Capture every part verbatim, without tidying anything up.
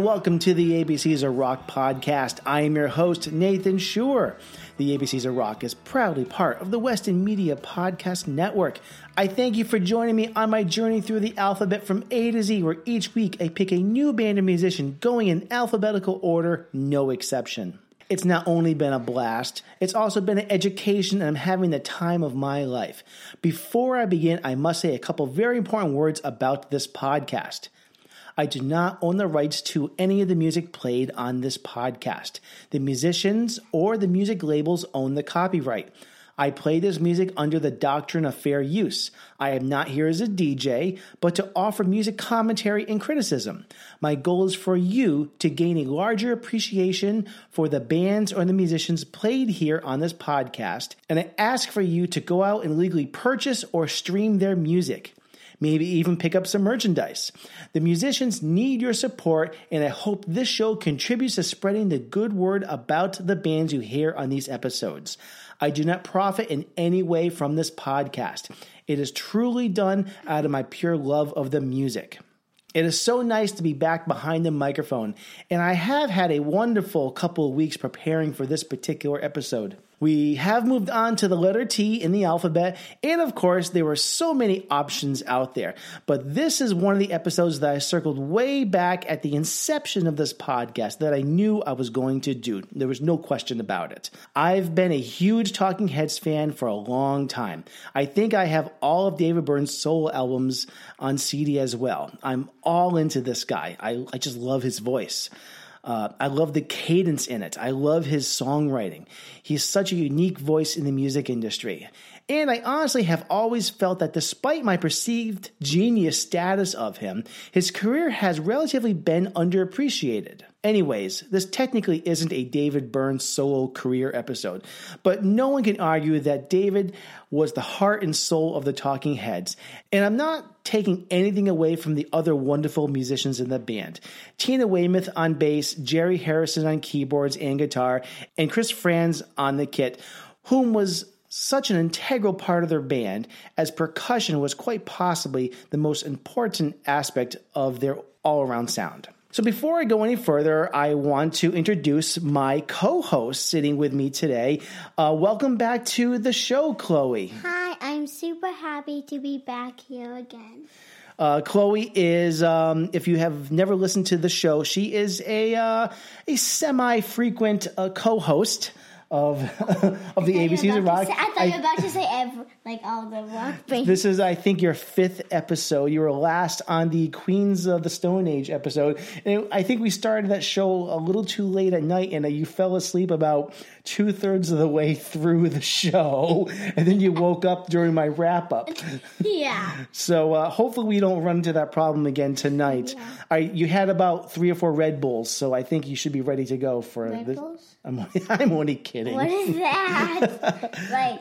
welcome to the A B Cs of Rock podcast. I am your host, Nathan Schur. The A B Cs of Rock is proudly part of the Weston Media Podcast Network. I thank you for joining me on my journey through the alphabet from A to Z, where each week I pick a new band or musician going in alphabetical order, no exception. It's not only been a blast, it's also been an education, and I'm having the time of my life. Before I begin, I must say a couple very important words about this podcast. I do not own the rights to any of the music played on this podcast. The musicians or the music labels own the copyright. I play this music under the doctrine of fair use. I am not here as a D J, but to offer music commentary and criticism. My goal is for you to gain a larger appreciation for the bands or the musicians played here on this podcast, and I ask for you to go out and legally purchase or stream their music. Maybe even pick up some merchandise. The musicians need your support, and I hope this show contributes to spreading the good word about the bands you hear on these episodes. I do not profit in any way from this podcast. It is truly done out of my pure love of the music. It is so nice to be back behind the microphone, and I have had a wonderful couple of weeks preparing for this particular episode. We have moved on to the letter T in the alphabet, and of course, there were so many options out there. But this is one of the episodes that I circled way back at the inception of this podcast that I knew I was going to do. There was no question about it. I've been a huge Talking Heads fan for a long time. I think I have all of David Byrne's solo albums on C D as well. I'm all into this guy. I, I just love his voice. Uh, I love the cadence in it. I love his songwriting. He's such a unique voice in the music industry. And I honestly have always felt that despite my perceived genius status of him, his career has relatively been underappreciated. Anyways, this technically isn't a David Byrne solo career episode, but no one can argue that David was the heart and soul of the Talking Heads, and I'm not taking anything away from the other wonderful musicians in the band. Tina Weymouth on bass, Jerry Harrison on keyboards and guitar, and Chris Frantz on the kit, whom was such an integral part of their band, as percussion was quite possibly the most important aspect of their all-around sound. So before I go any further, I want to introduce my co-host sitting with me today. Uh, welcome back to the show, Chloe. Hi, I'm super happy to be back here again. Uh, Chloe is, um, if you have never listened to the show, she is a uh, a semi-frequent uh, co-host of of the A B Cs of Rock. Say, I thought I, you were about to say every, like all the rock bands. This is, I think, your fifth episode. You were last on the Queens of the Stone Age episode. And I think we started that show a little too late at night, and you fell asleep about two-thirds of the way through the show. And then you woke up during my wrap-up. Yeah. So uh, hopefully we don't run into that problem again tonight. Yeah. I, you had about three or four Red Bulls, so I think you should be ready to go for Red this. Bulls? I'm, I'm only kidding. What is that? Like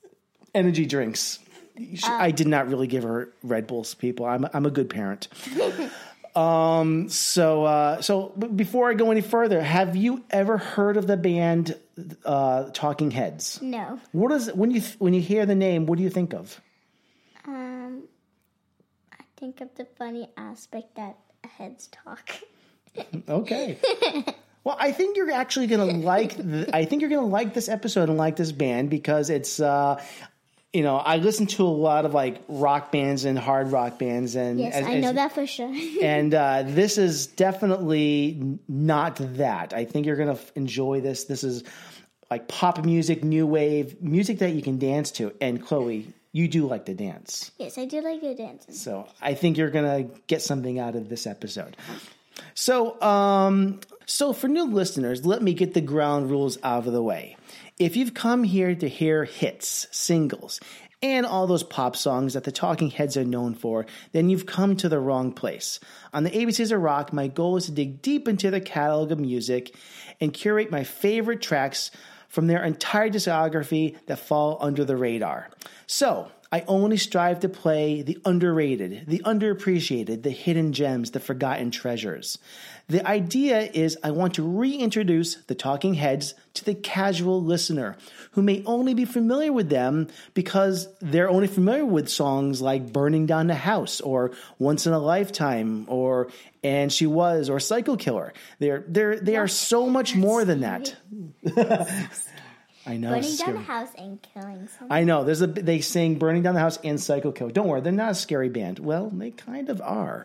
energy drinks. Should, uh, I did not really give her Red Bulls, people. I'm I'm a good parent. um. So uh, so before I go any further, have you ever heard of the band uh, Talking Heads? No. What is when you when you hear the name? What do you think of? Um, I think of the funny aspect that heads talk. Okay. Well, I think you're actually gonna like. The, I think you're gonna like this episode and like this band because it's, uh, you know, I listen to a lot of like rock bands and hard rock bands, and yes, as, I know as, that for sure. and uh, this is definitely not that. I think you're gonna enjoy this. This is like pop music, new wave music that you can dance to. And Chloe, you do like to dance. Yes, I do like to dance. So I think you're gonna get something out of this episode. So, um, so for new listeners, let me get the ground rules out of the way. If you've come here to hear hits, singles, and all those pop songs that the Talking Heads are known for, then you've come to the wrong place. On the A B Cs of Rock, my goal is to dig deep into the catalog of music and curate my favorite tracks from their entire discography that fall under the radar. So, I only strive to play the underrated, the underappreciated, the hidden gems, the forgotten treasures. The idea is I want to reintroduce the Talking Heads to the casual listener who may only be familiar with them because they're only familiar with songs like Burning Down the House or Once in a Lifetime or And She Was or Psycho Killer. They're, they're, they are so much more than that. I know. Burning down the house and killing someone. I know. There's a they sing Burning Down the House and Psycho Killer. Don't worry, they're not a scary band. Well, they kind of are.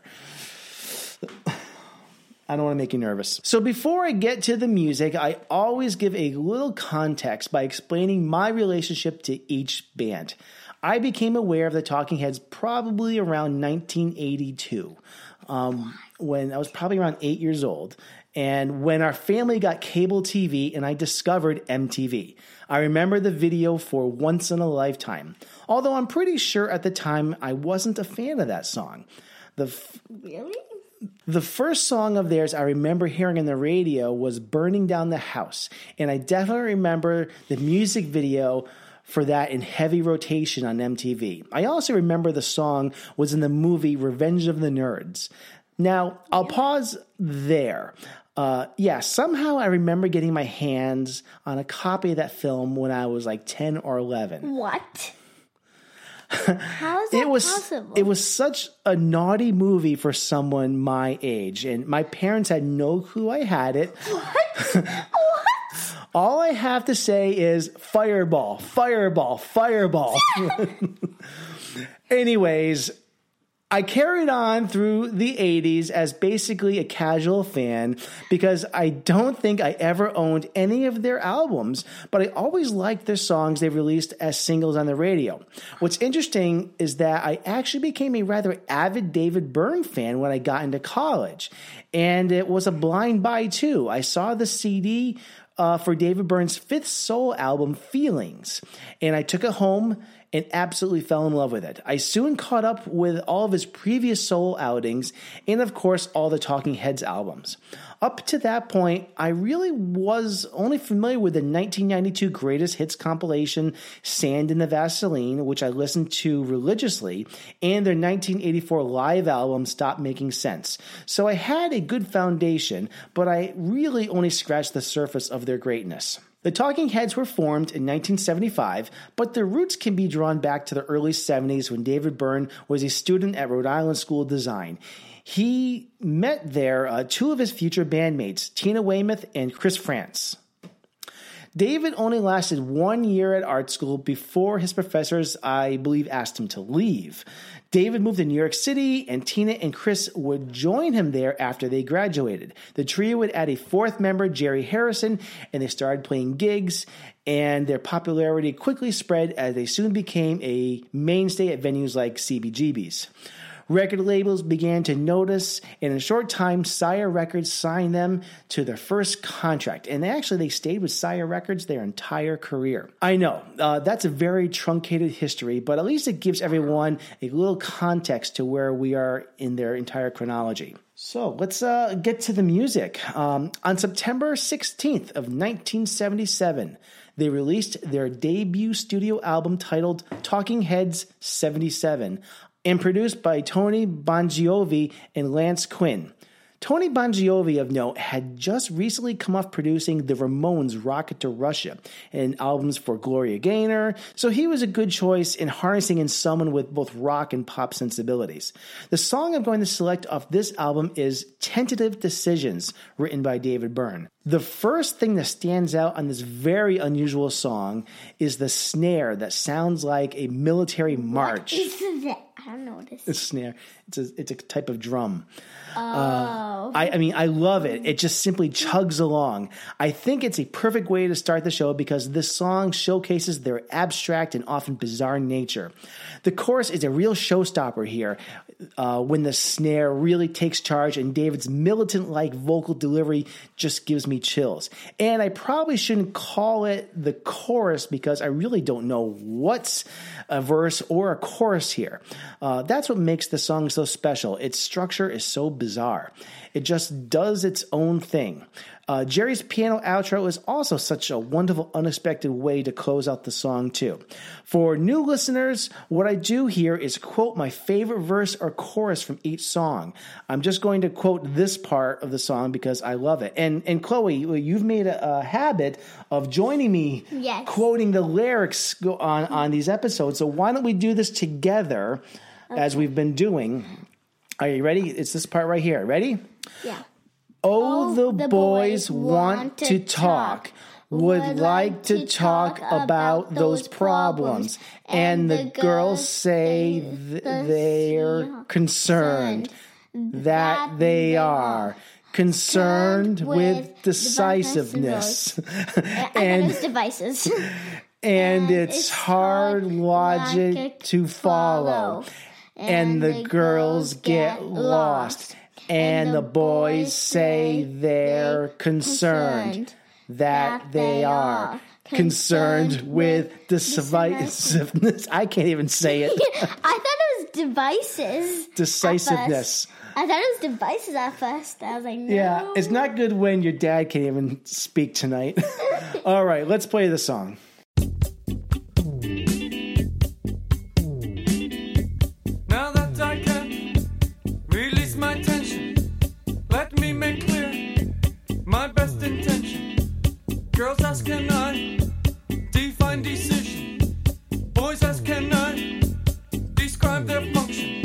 I don't want to make you nervous. So before I get to the music, I always give a little context by explaining my relationship to each band. I became aware of the Talking Heads probably around nineteen eighty-two, um, when I was probably around eight years old. And when our family got cable T V and I discovered M T V, I remember the video for Once in a Lifetime. Although I'm pretty sure at the time I wasn't a fan of that song. The f- Really? The first song of theirs I remember hearing on the radio was Burning Down the House. And I definitely remember the music video for that in heavy rotation on M T V. I also remember the song was in the movie Revenge of the Nerds. Now, I'll pause there. Uh, yeah, somehow I remember getting my hands on a copy of that film when I was like ten or eleven. What? How is that it was, possible? It was such a naughty movie for someone my age, and my parents had no clue I had it. What? What? All I have to say is fireball, fireball, fireball. Anyways, I carried on through the eighties as basically a casual fan because I don't think I ever owned any of their albums, but I always liked their songs they released as singles on the radio. What's interesting is that I actually became a rather avid David Byrne fan when I got into college, and it was a blind buy too. I saw the C D uh, for David Byrne's fifth solo album, Feelings, and I took it home and absolutely fell in love with it. I soon caught up with all of his previous solo outings and, of course, all the Talking Heads albums. Up to that point, I really was only familiar with the nineteen ninety-two Greatest Hits compilation, Sand in the Vaseline, which I listened to religiously, and their nineteen eighty-four live album, Stop Making Sense. So I had a good foundation, but I really only scratched the surface of their greatness. The Talking Heads were formed in nineteen seventy-five, but their roots can be drawn back to the early seventies when David Byrne was a student at Rhode Island School of Design. He met there uh, two of his future bandmates, Tina Weymouth and Chris France. David only lasted one year at art school before his professors, I believe, asked him to leave. David moved to New York City, and Tina and Chris would join him there after they graduated. The trio would add a fourth member, Jerry Harrison, and they started playing gigs, and their popularity quickly spread as they soon became a mainstay at venues like C B G B's. Record labels began to notice, and in a short time, Sire Records signed them to their first contract. And actually, they stayed with Sire Records their entire career. I know, uh, that's a very truncated history, but at least it gives everyone a little context to where we are in their entire chronology. So let's uh, get to the music. Um, on September sixteenth of nineteen seventy-seven, they released their debut studio album titled Talking Heads seventy-seven, and produced by Tony Bongiovi and Lance Quinn. Tony Bongiovi, of note, had just recently come off producing the Ramones' Rocket to Russia and albums for Gloria Gaynor, so he was a good choice in harnessing in someone with both rock and pop sensibilities. The song I'm going to select off this album is Tentative Decisions, written by David Byrne. The first thing that stands out on this very unusual song is the snare that sounds like a military march. What is that? I don't know what this is. It's a snare. It's a, it's a type of drum. Oh. Uh, I, I mean, I love it. It just simply chugs along. I think it's a perfect way to start the show because this song showcases their abstract and often bizarre nature. The chorus is a real showstopper here uh, when the snare really takes charge, and David's militant-like vocal delivery just gives me chills. And I probably shouldn't call it the chorus because I really don't know what's a verse or a chorus here. Uh, that's what makes the song so special. Its structure is so bizarre. It just does its own thing. Uh, Jerry's piano outro is also such a wonderful, unexpected way to close out the song, too. For new listeners, what I do here is quote my favorite verse or chorus from each song. I'm just going to quote this part of the song because I love it. And, and Chloe, you've made a, a habit of joining me yes. quoting the lyrics on, on these episodes. So why don't we do this together okay. as we've been doing? Are you ready? It's this part right here. Ready? Yeah. Oh, the, the boys, boys want to talk, would like to talk about those problems, and the girls say th- they're concerned, that they are concerned with decisiveness. And devices. And it's hard logic to follow, and the girls get lost. And, and the boys say they're concerned, that they are concerned with decisiveness. I can't even say it. I thought it was devices. Decisiveness. I thought it was devices at first. I was like, no. Yeah, it's not good when your dad can't even speak tonight. All right, let's play the song. Now that I can release my tension, let me make clear my best intention. Girls ask, can I define decision? Boys ask, can I describe their function?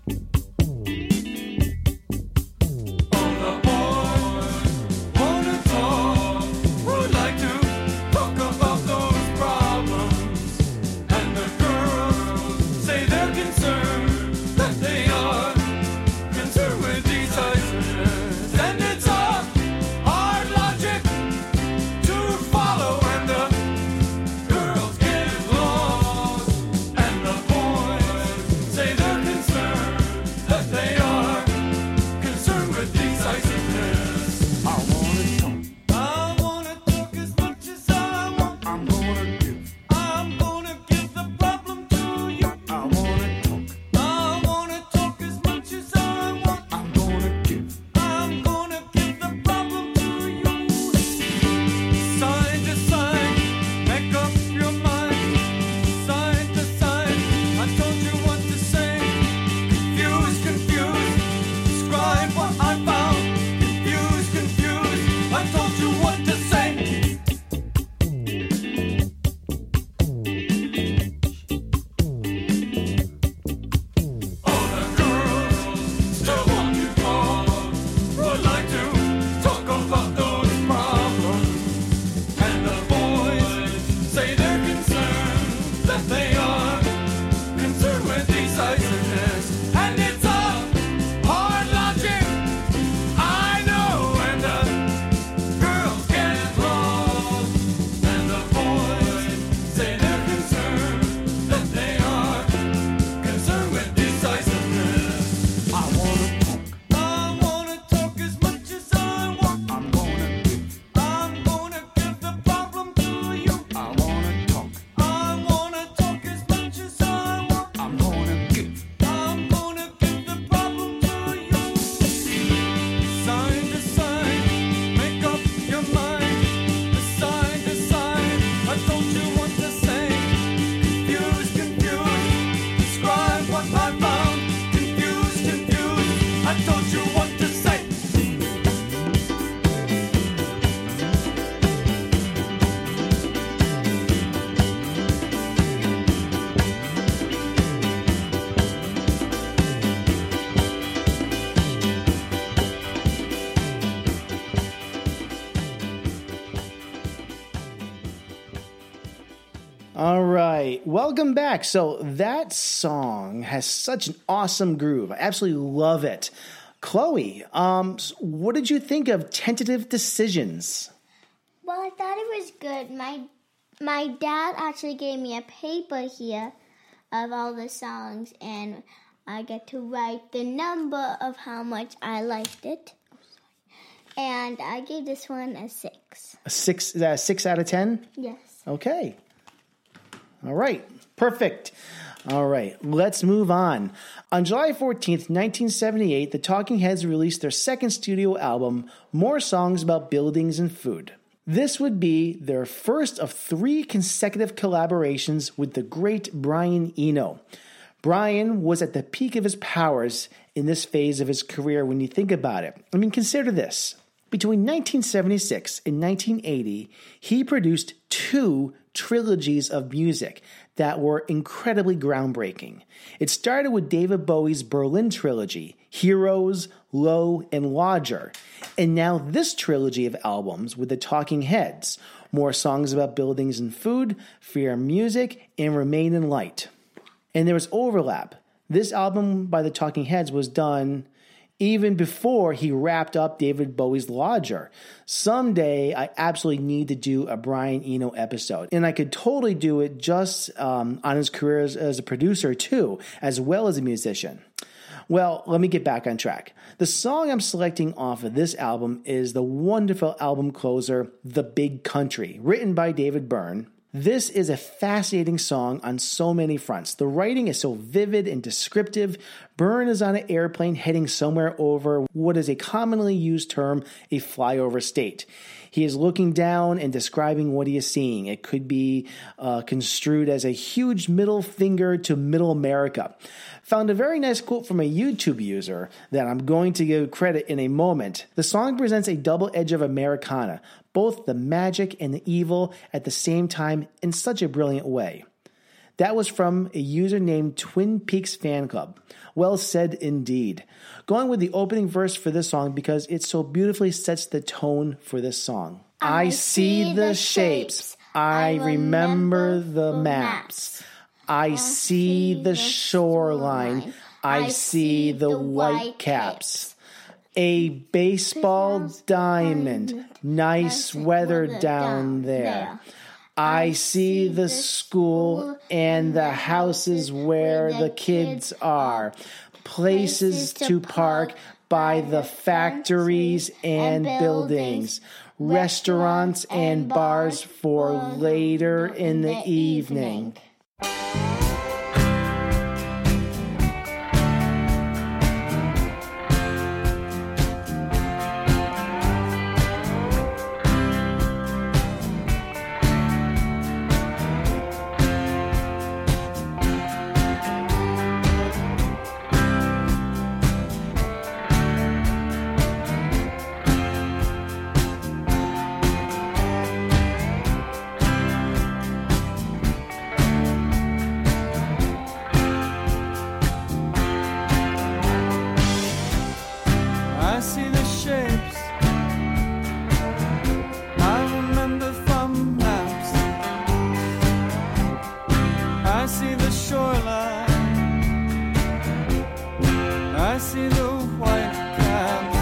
All the boys wanna talk, would like to talk about those problems, and the girls say they're concerned, that they are concerned with decisiveness, and it's a hard logic to follow, and the girls get lost, and the boys say they're concerned, that they are concerned with decisiveness. I wanna talk, I wanna talk as much as I want. I'm gonna give, I'm gonna give the problem to you. I wanna talk, I wanna talk as much as I want. I'm gonna give, I'm gonna give the problem to you. Side to side, make up your mind. Side to side, I told you what to say. Confused, confused, describe what I found. Confused, confused, I told you what to say. All the girls still want to talk, would like to talk about those problems, and the boys say they're concerned, that they are concerned with decisiveness, and it's a hard logic, I know, and the girls get lost, and the boys say they're concerned, that they are concerned with decisiveness. I wanna talk, I wanna talk as much as I want. I'm gonna give, I'm gonna give the problem to you. I wanna talk, I wanna talk as much as I want. I'm gonna give, I'm gonna give the problem to you. Side to side, make up your mind. The side to side, I told you what to say. Confused, confused, describe what I found. Confused, confused, I told you what to say. All right, welcome back. So that song has such an awesome groove. I absolutely love it. Chloe, um, s- what did you think of Tentative Decisions? Well, I thought it was good. My my dad actually gave me a paper here of all the songs, and I get to write the number of how much I liked it. And I gave this one a six. A six, uh, six out of ten? Yes. Okay. All right. Perfect. All right, let's move on. On July fourteenth, nineteen seventy-eight, the Talking Heads released their second studio album, More Songs About Buildings and Food. This would be their first of three consecutive collaborations with the great Brian Eno. Brian was at the peak of his powers in this phase of his career when you think about it. I mean, consider this. Between nineteen seventy-six and nineteen eighty, he produced two trilogies of music that were incredibly groundbreaking. It started with David Bowie's Berlin trilogy, Heroes, Low, and Lodger. And now this trilogy of albums with the Talking Heads, More Songs About Buildings and Food, Fear Music, and Remain in Light. And there was overlap. This album by the Talking Heads was done even before he wrapped up David Bowie's Lodger. Someday, I absolutely need to do a Brian Eno episode. And I could totally do it just um, on his career as, as a producer too, as well as a musician. Well, let me get back on track. The song I'm selecting off of this album is the wonderful album closer, The Big Country, written by David Byrne. This is a fascinating song on so many fronts. The writing is so vivid and descriptive. Byrne is on an airplane heading somewhere over what is a commonly used term, a flyover state. He is looking down and describing what he is seeing. It could be uh, construed as a huge middle finger to middle America. Found a very nice quote from a YouTube user that I'm going to give credit in a moment. The song presents a double edge of Americana, both the magic and the evil at the same time in such a brilliant way. That was from a user named Twin Peaks Fan Club. Well said indeed. Going with the opening verse for this song because it so beautifully sets the tone for this song. I, I see the shapes. I remember the maps. I see the shoreline. I see the white caps. A baseball diamond. Nice weather down there. I see the school and the houses where the kids are. Places to park by the factories and buildings. Restaurants and bars for later in the evening. I see the shapes I remember from maps. I see the shoreline. I see the white caps.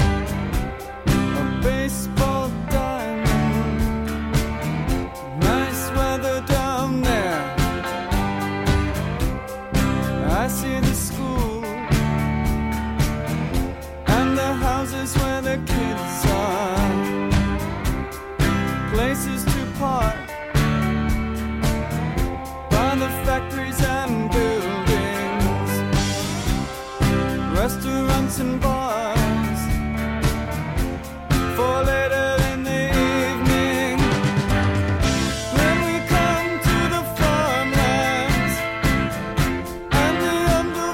A baseball diamond. Nice weather down there. I see the school and the houses where the kids are. Places to park by the factories and buildings. Restaurants and bars for later in the evening. When we come to the farmlands and the umbrella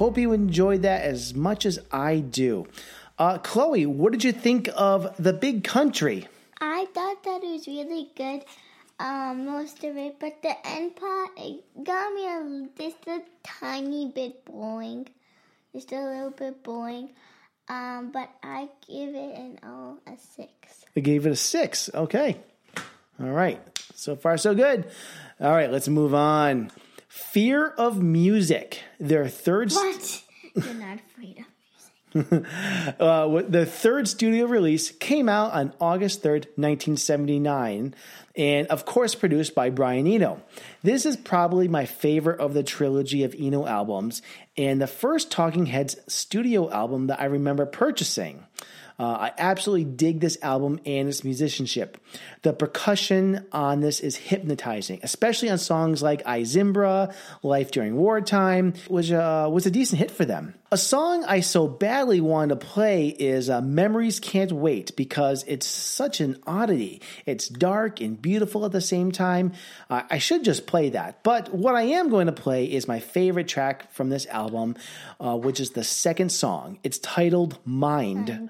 hope you enjoyed that as much as I do. Uh, Chloe, what did you think of The Big Country? I thought that it was really good, um, most of it, but the end part, it got me a, just a tiny bit boring. Just a little bit boring. Um, but I give it an oh, a six. I gave it a six. Okay. All right. So far, so good. All right, let's move on. Fear of Music. Their third... What? You're not afraid of music. uh, the third studio release came out on August third, nineteen seventy-nine, and of course produced by Brian Eno. This is probably my favorite of the trilogy of Eno albums, and the first Talking Heads studio album that I remember purchasing. Uh, I absolutely dig this album and its musicianship. The percussion on this is hypnotizing, especially on songs like I, Zimbra, Life During Wartime, which uh, was a decent hit for them. A song I so badly want to play is uh, Memories Can't Wait, because it's such an oddity. It's dark and beautiful at the same time. Uh, I should just play that. But what I am going to play is my favorite track from this album, uh, which is the second song. It's titled Mind. Mind.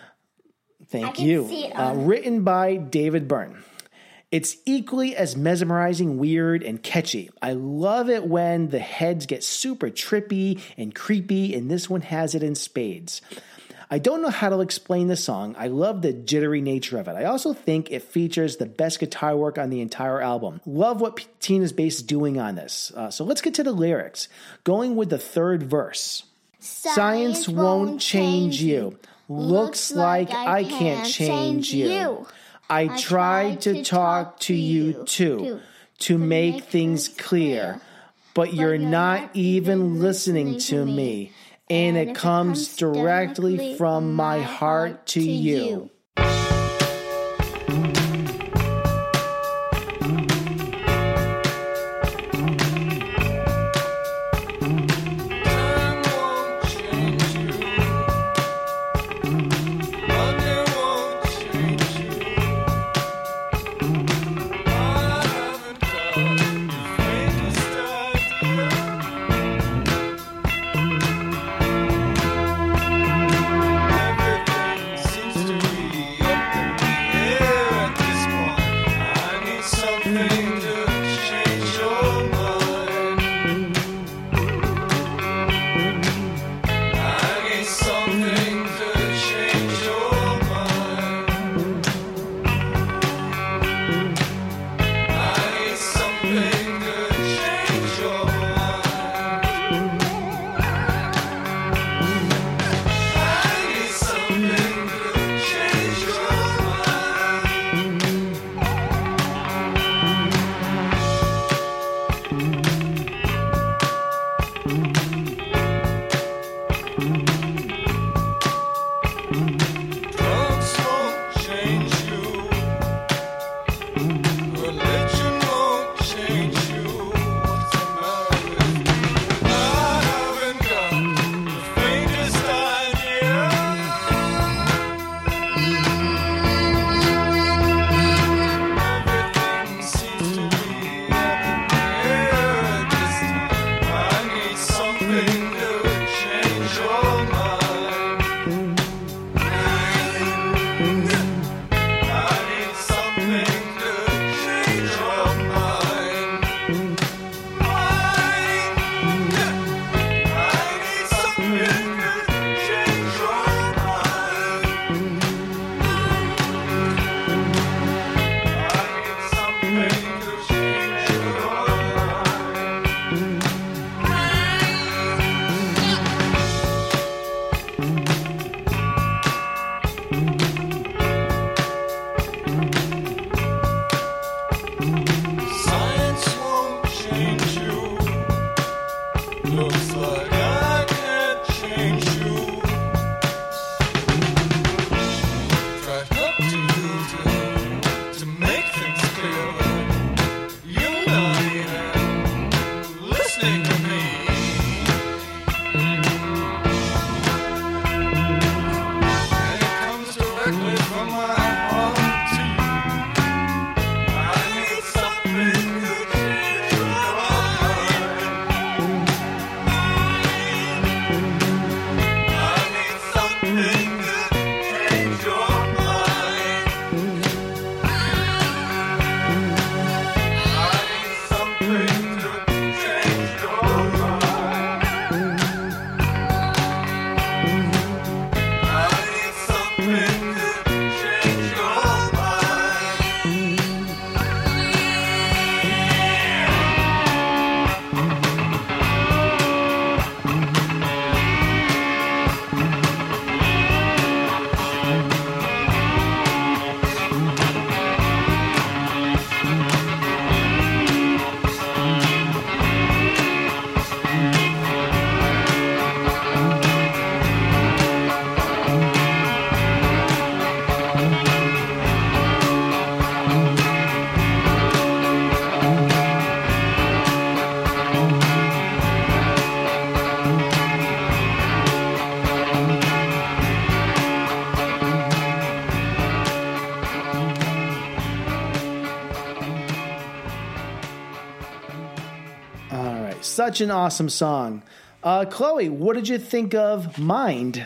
Thank I can you. see it Uh, on- written by David Byrne. It's equally as mesmerizing, weird, and catchy. I love it when the heads get super trippy and creepy, and this one has it in spades. I don't know how to explain the song. I love the jittery nature of it. I also think it features the best guitar work on the entire album. Love what P- Tina's bass is doing on this. Uh, so let's get to the lyrics. Going with the third verse. Science won't change you. Looks like I can't change you. I tried to talk to you too, to make things clear, but you're not even listening to me, and it comes directly from my heart to you. Everything seems to be up Such an awesome song. Uh, Chloe, what did you think of Mind?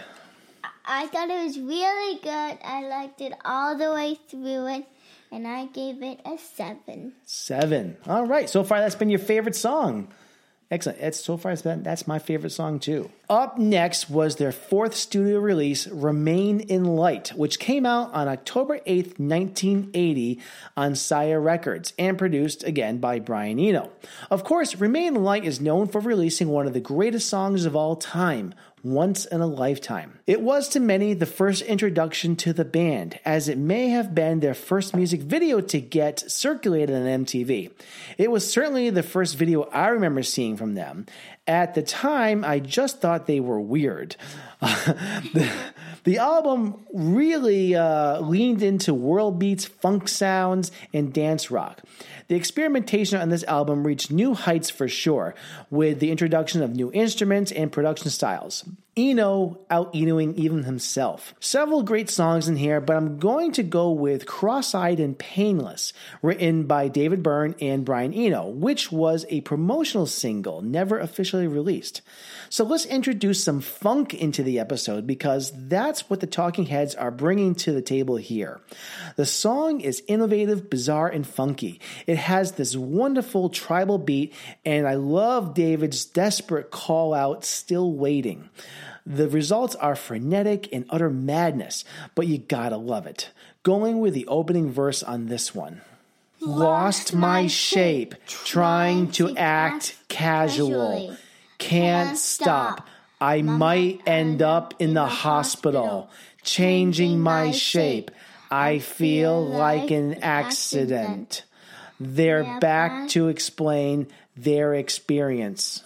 I thought it was really good. I liked it all the way through it, and I gave it a seven. Seven. All right. So far, that's been your favorite song. Excellent. It's, so far, it's been, that's my favorite song, too. Up next was their fourth studio release, Remain in Light, which came out on October eighth, nineteen eighty on Sire Records and produced, again, by Brian Eno. Of course, Remain in Light is known for releasing one of the greatest songs of all time, Once in a Lifetime. It was to many the first introduction to the band, as it may have been their first music video to get circulated on M T V. It was certainly the first video I remember seeing from them. At the time, I just thought they were weird. the, the album really uh, leaned into world beats, funk sounds, and dance rock. The experimentation on this album reached new heights for sure, with the introduction of new instruments and production styles. Eno out-Enoing even himself. Several great songs in here, but I'm going to go with Cross-Eyed and Painless, written by David Byrne and Brian Eno, which was a promotional single, never officially released. So let's introduce some funk into the episode, because that's what the Talking Heads are bringing to the table here. The song is innovative, bizarre, and funky. It has this wonderful tribal beat, and I love David's desperate call out, Still Waiting. The results are frenetic and utter madness, but you gotta love it. Going with the opening verse on this one. Lost my shape, trying to act casual. Can't stop. I might end up in the hospital. Changing my shape. I feel like an accident. They're back to explain their experience.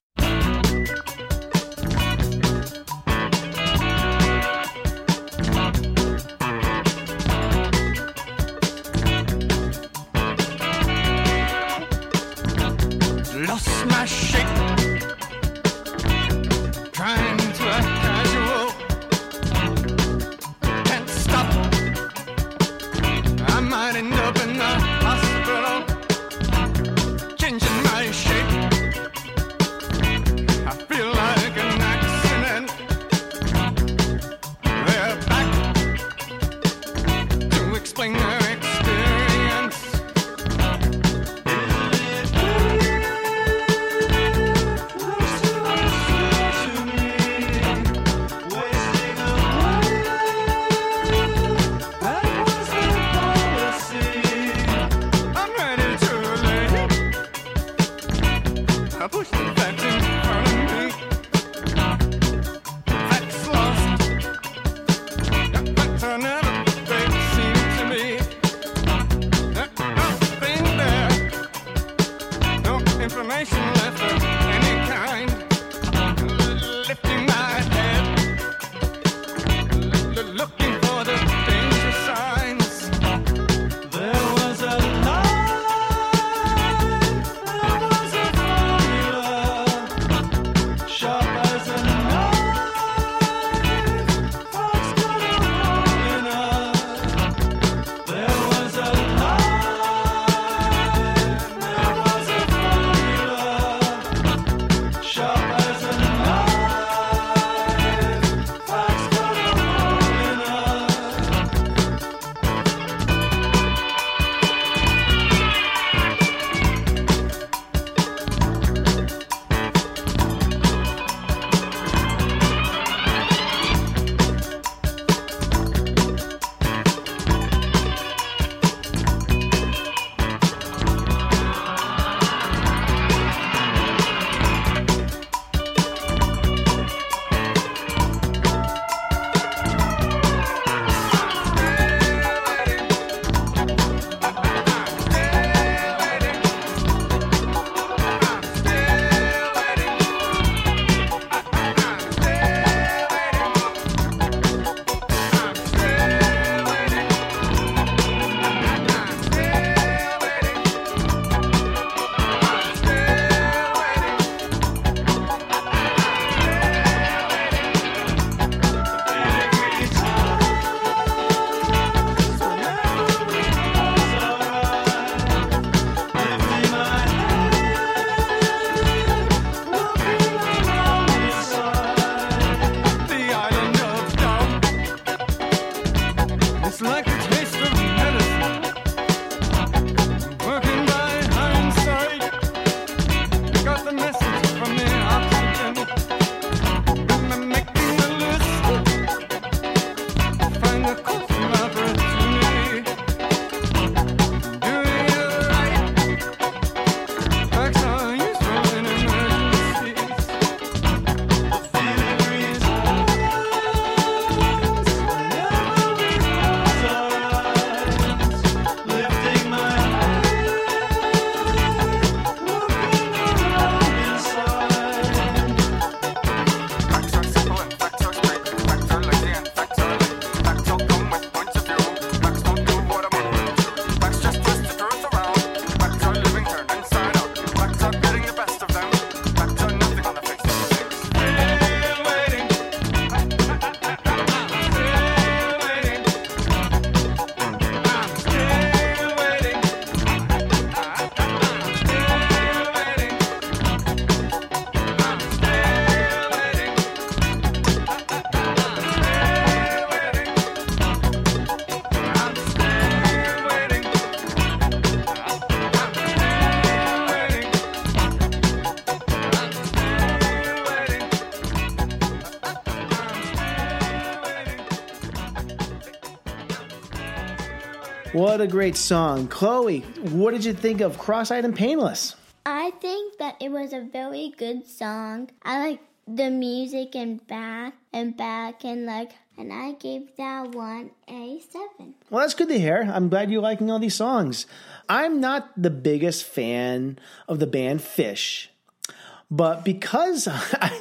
Lost my shape, trying to act casual. Can't stop. I might end up in the hospital. Changing my shape. I feel like an accident. They're back to explain their experience. I'm ready to leave. I push the facts in front of me. Facts lost. The facts are never they seem to me. What a great song. Chloe, what did you think of Cross-Eyed and Painless? I think that it was a very good song. I like the music and back and back and like, and I gave that one a seven. Well, that's good to hear. I'm glad you're liking all these songs. I'm not the biggest fan of the band Fish, but because I,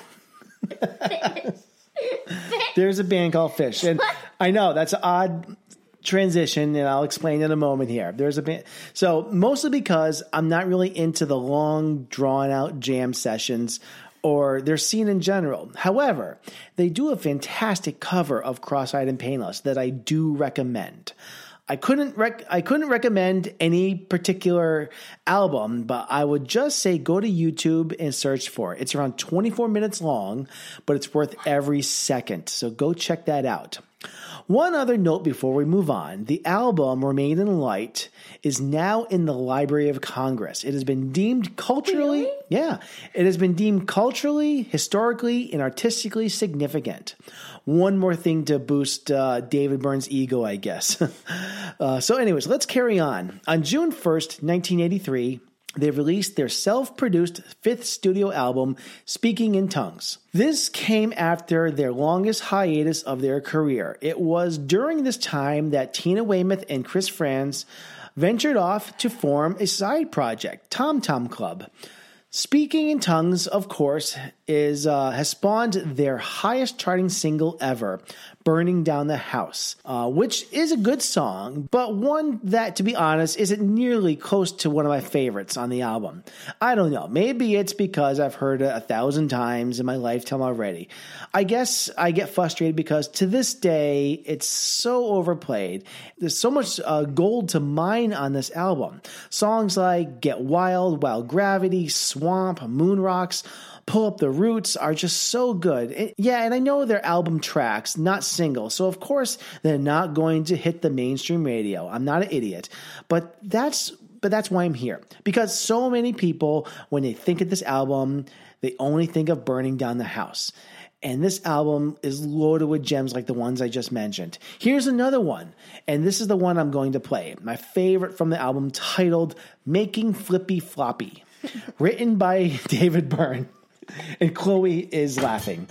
there's a band called Fish, and I know that's an odd transition, and I'll explain in a moment here. There's a band, so mostly because I'm not really into the long, drawn-out jam sessions or their scene in general. However, they do a fantastic cover of Cross-Eyed and Painless that I do recommend. I couldn't rec- I couldn't recommend any particular album, but I would just say go to YouTube and search for it. It's around twenty-four minutes long, but it's worth every second. So go check that out. One other note before we move on. The album Remain in Light is now in the Library of Congress. It has been deemed culturally, Really? yeah, it has been deemed culturally, historically, and artistically significant. One more thing to boost uh, David Byrne's ego, I guess. uh, so anyways, let's carry on. On June first, nineteen eighty-three, they released their self-produced fifth studio album, Speaking in Tongues. This came after their longest hiatus of their career. It was during this time that Tina Weymouth and Chris Frantz ventured off to form a side project, Tom Tom Club. Speaking in Tongues, of course, is uh, has spawned their highest charting single ever, Burning Down the House, uh, which is a good song, but one that, to be honest, isn't nearly close to one of my favorites on the album. I don't know. Maybe it's because I've heard it a thousand times in my lifetime already. I guess I get frustrated because to this day, it's so overplayed. There's so much uh, gold to mine on this album. Songs like Get Wild, Wild Gravity, Swamp, Moon Rocks, Pull Up the Roots are just so good. It, yeah, and I know they're album tracks, not singles, so of course they're not going to hit the mainstream radio. I'm not an idiot, but that's but that's why I'm here. Because so many people, when they think of this album, they only think of Burning Down the House. And this album is loaded with gems like the ones I just mentioned. Here's another one, and this is the one I'm going to play. My favorite from the album, titled Making Flippy Floppy, written by David Byrne. And Chloe is laughing.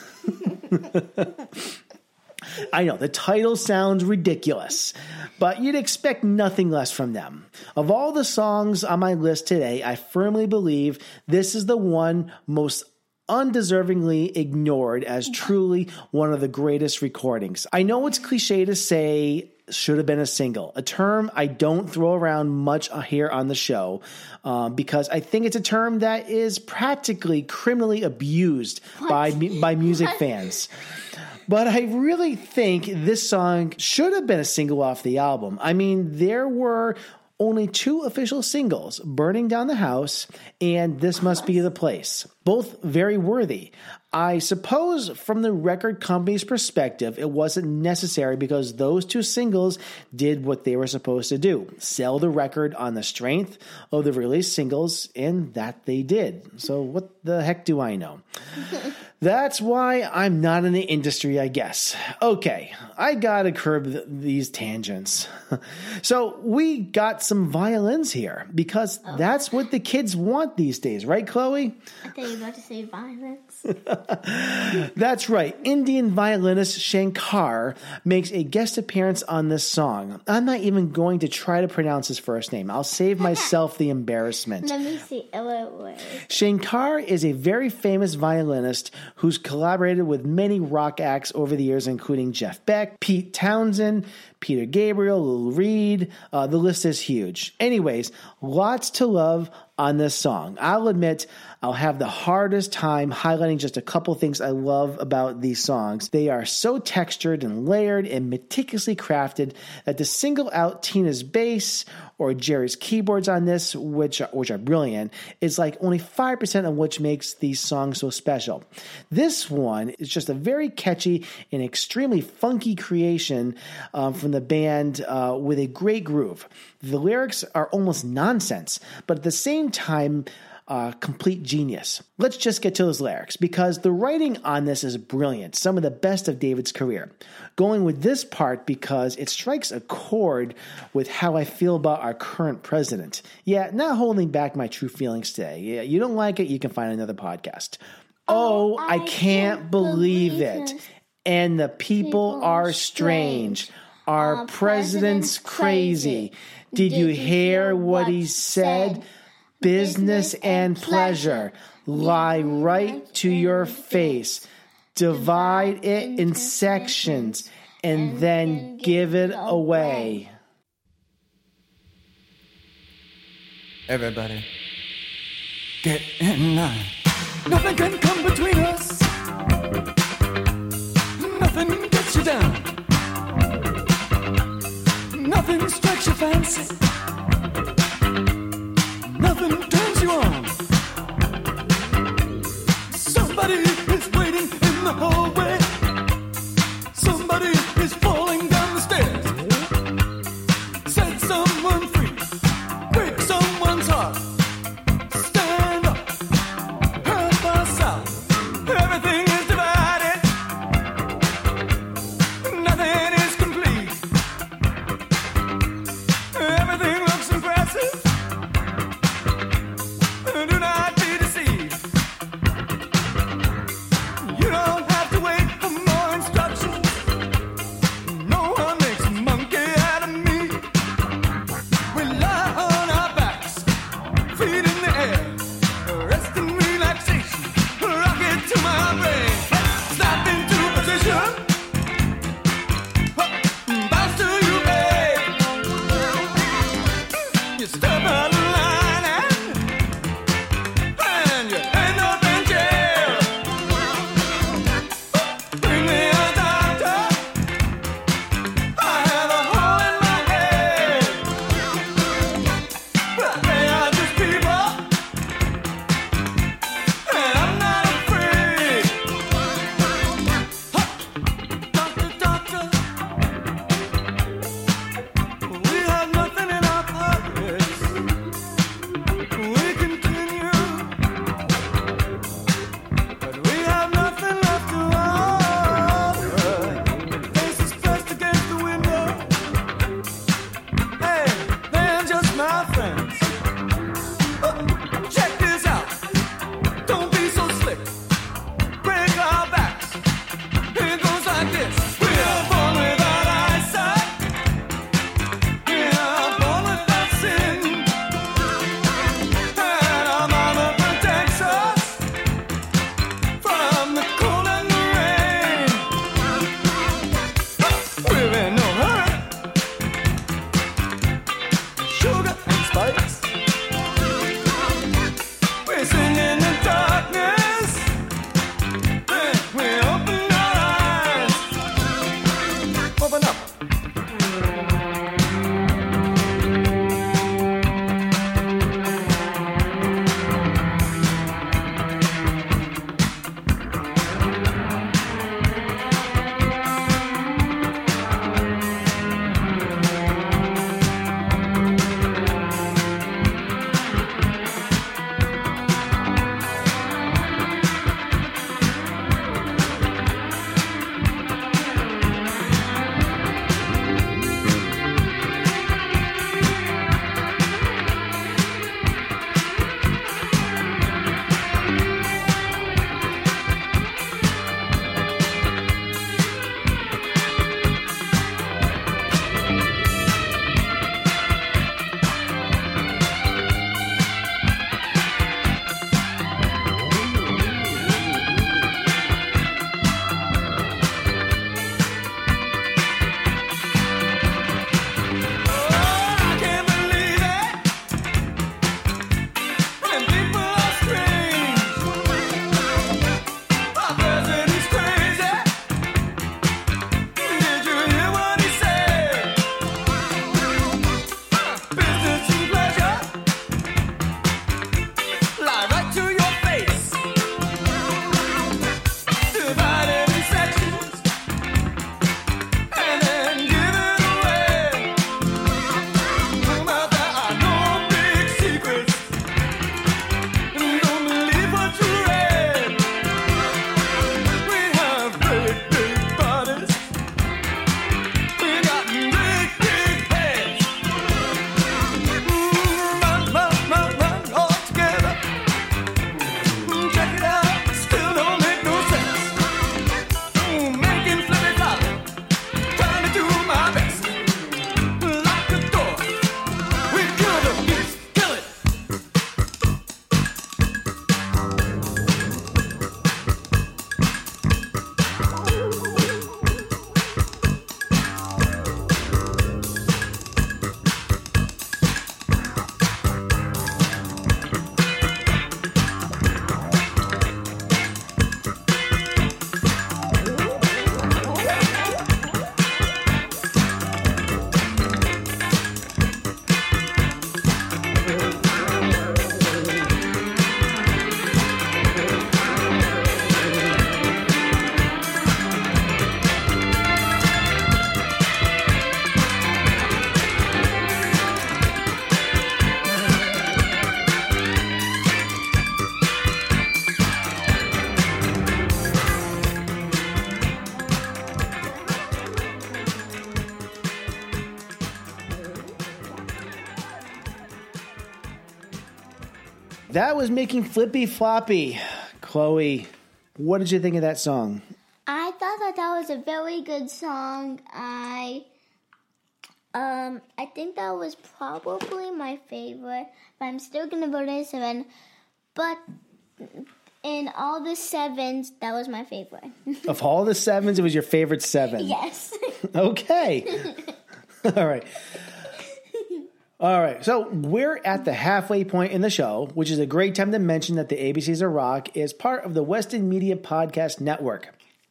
I know, the title sounds ridiculous, but you'd expect nothing less from them. Of all the songs on my list today, I firmly believe this is the one most undeservingly ignored as truly one of the greatest recordings. I know it's cliche to say should have been a single, a term I don't throw around much here on the show um, because I think it's a term that is practically criminally abused by by music What? fans. But I really think this song should have been a single off the album. I mean, there were only two official singles, Burning Down the House and This Must Be the Place. Both very worthy. I suppose from the record company's perspective, it wasn't necessary because those two singles did what they were supposed to do. Sell the record on the strength of the released singles, and that they did. So what the heck do I know? That's why I'm not in the industry, I guess. Okay, I gotta curb th- these tangents. So we got some violins here because Oh. that's what the kids want these days, right, Chloe? I thought you were about to say violence. That's right. Indian violinist Shankar makes a guest appearance on this song. I'm not even going to try to pronounce his first name. I'll save myself the embarrassment. Let me see. Oh, wait, wait. Shankar is a very famous violinist who's collaborated with many rock acts over the years, including Jeff Beck, Pete Townsend, Peter Gabriel, Lou Reed. Uh, the list is huge. Anyways, lots to love on this song. I'll admit I'll have the hardest time highlighting just a couple things I love about these songs. They are so textured and layered and meticulously crafted that to single out Tina's bass or Jerry's keyboards on this, which are, which are brilliant, is like only five percent of which makes these songs so special. This one is just a very catchy and extremely funky creation um, from the band uh, with a great groove. The lyrics are almost nonsense, but at the same time, uh, complete genius. Let's just get to those lyrics, because the writing on this is brilliant, some of the best of David's career. Going with this part because it strikes a chord with how I feel about our current president. Yeah, not holding back my true feelings today. Yeah, you don't like it, you can find another podcast. Oh, I, I can't, can't believe, believe it. it. And the people, people are strange. Our, Our president's, president's crazy. Did, Did you hear what he said? said? Business and pleasure lie right to your face. Divide it in sections and then give it away. Everybody, get in line. Nothing can come between us. Nothing gets you down. Nothing strikes your fancy. Nothing turns you on. Somebody is waiting in the hallway. Somebody is falling down the stairs. Set someone free. Break someone's heart. Stand up. Help us out. Everything is divided. Nothing is complete. Everything looks impressive. Do not be deceived. You don't have to wait That was Making Flippy Floppy. Chloe, what did you think of that song? I thought that that was a very good song. I um I think that was probably my favorite, but I'm still gonna vote it a seven. But in all the sevens, that was my favorite. Of all the sevens, it was your favorite seven. Yes. Okay. All right. All right. So we're at the halfway point in the show, which is a great time to mention that the A B Cs of Rock is part of the Weston Media Podcast Network.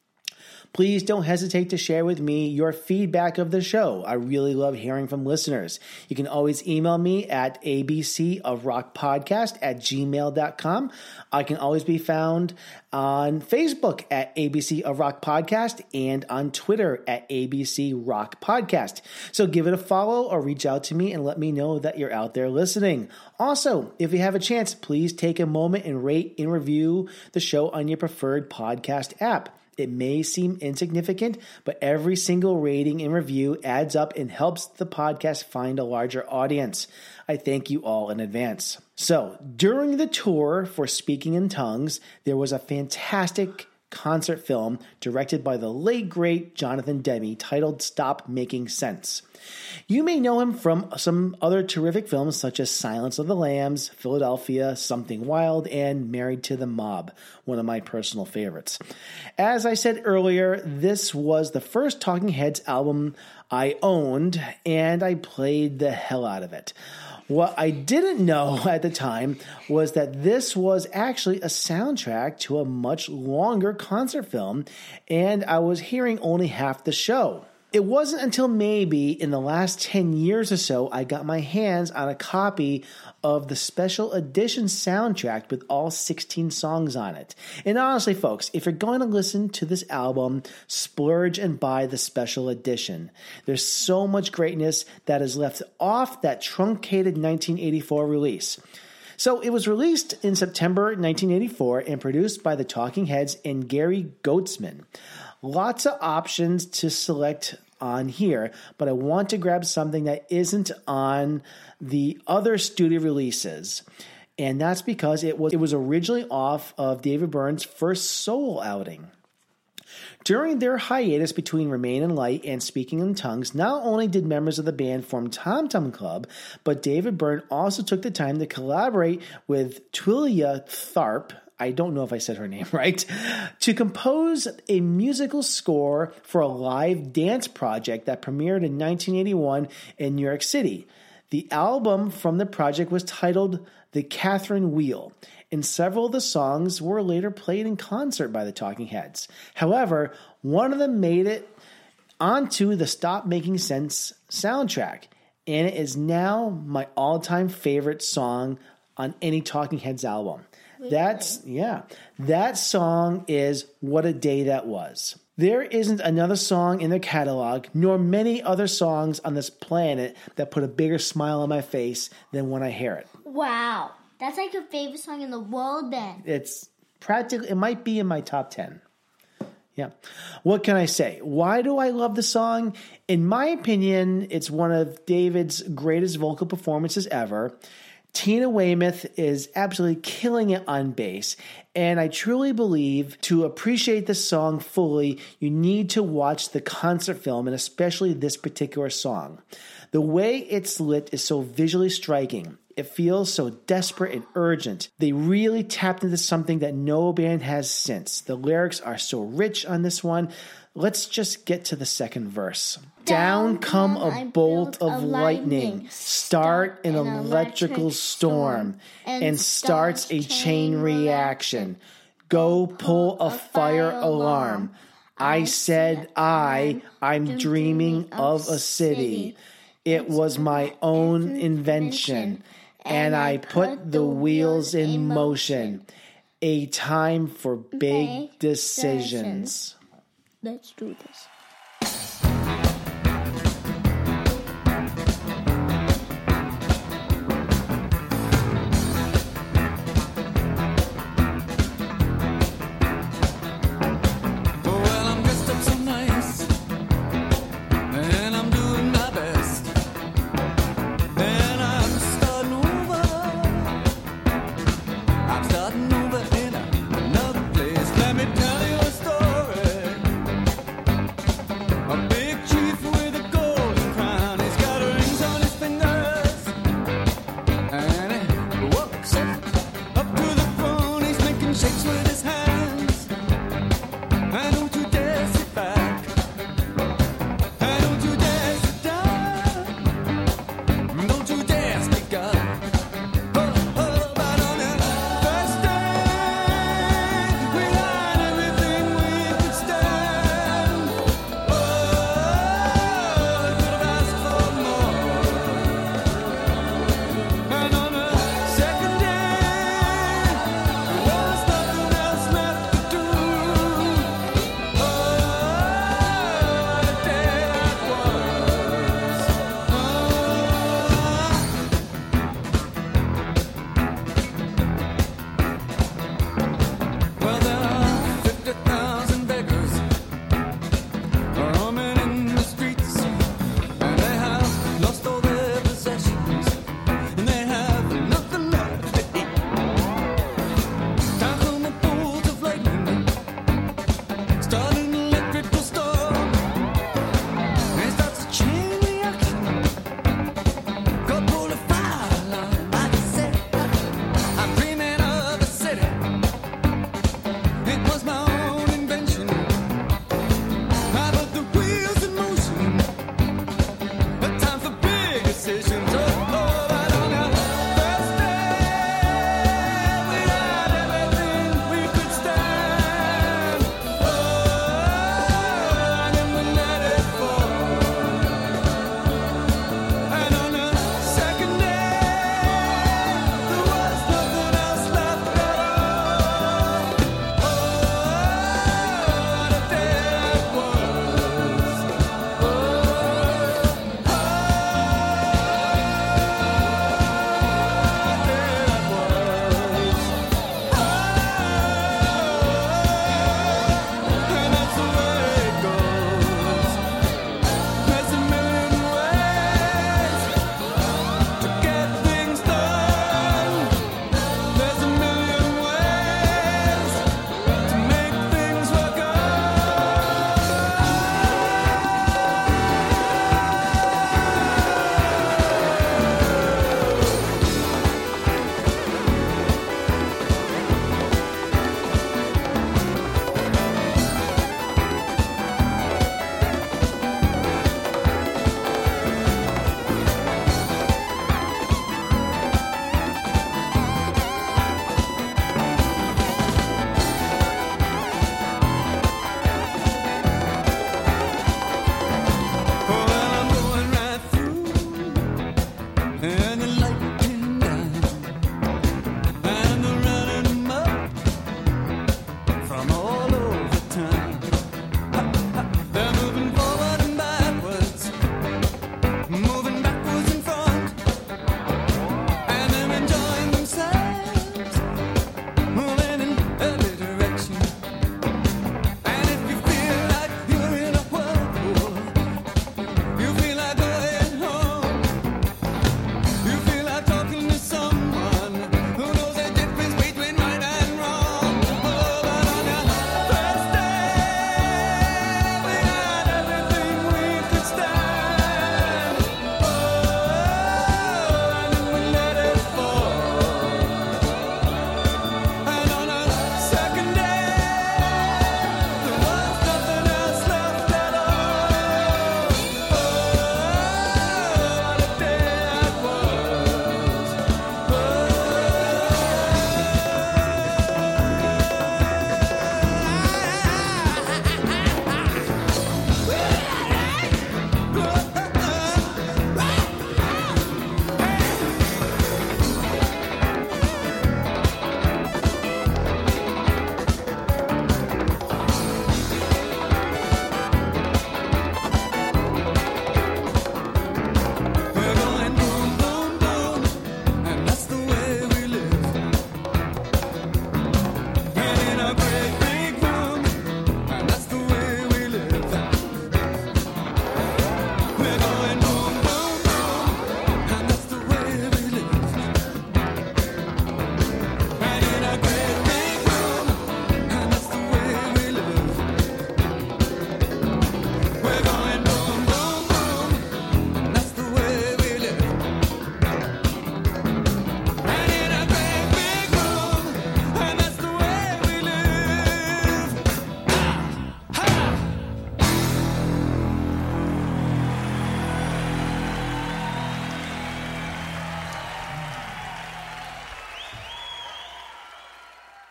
Please don't hesitate to share with me your feedback of the show. I really love hearing from listeners. You can always email me at abcofrockpodcast at gmail dot com. I can always be found on Facebook at A B C of Rock Podcast and on Twitter at A B C Rock Podcast. So give it a follow or reach out to me and let me know that you're out there listening. Also, if you have a chance, please take a moment and rate and review the show on your preferred podcast app. It may seem insignificant, but every single rating and review adds up and helps the podcast find a larger audience. I thank you all in advance. So, during the tour for Speaking in Tongues, there was a fantastic concert film directed by the late, great Jonathan Demme titled Stop Making Sense. You may know him from some other terrific films such as Silence of the Lambs, Philadelphia, Something Wild, and Married to the Mob, one of my personal favorites. As I said earlier, this was the first Talking Heads album I owned, and I played the hell out of it. What I didn't know at the time was that this was actually a soundtrack to a much longer concert film, and I was hearing only half the show. It wasn't until maybe in the last ten years or so I got my hands on a copy of the special edition soundtrack with all sixteen songs on it. And honestly, folks, if you're going to listen to this album, splurge and buy the special edition. There's so much greatness that is left off that truncated nineteen eighty-four release. So it was released in September nineteen eighty-four and produced by the Talking Heads and Gary Goetzman. Lots of options to select on here, but I want to grab something that isn't on the other studio releases. And that's because it was it was originally off of David Byrne's first solo outing. During their hiatus between Remain in Light and Speaking in Tongues, not only did members of the band form Tom Tom Club, but David Byrne also took the time to collaborate with Twyla Tharp, I don't know if I said her name right, to compose a musical score for a live dance project that premiered in nineteen eighty-one in New York City. The album from the project was titled The Catherine Wheel, and several of the songs were later played in concert by the Talking Heads. However, one of them made it onto the Stop Making Sense soundtrack, and it is now my all-time favorite song on any Talking Heads album. That's, yeah, that song is What a Day That Was. There isn't another song in their catalog, nor many other songs on this planet that put a bigger smile on my face than when I hear it. Wow. That's like your favorite song in the world then. It's practically, it might be in my top ten. Yeah. What can I say? Why do I love the song? In my opinion, it's one of David's greatest vocal performances ever. Tina Weymouth is absolutely killing it on bass, and I truly believe to appreciate the song fully, you need to watch the concert film, and especially this particular song. The way it's lit is so visually striking. It feels so desperate and urgent. They really tapped into something that no band has since. The lyrics are so rich on this one. Let's just get to the second verse. Down come a bolt of lightning, start an electrical storm, and starts a chain reaction. Go pull a fire alarm. I said I, I'm dreaming of a city. It was my own invention, and I put the wheels in motion. A time for big decisions. Let's do this. Well, I'm dressed up so nice, and I'm doing my best, and I'm starting over.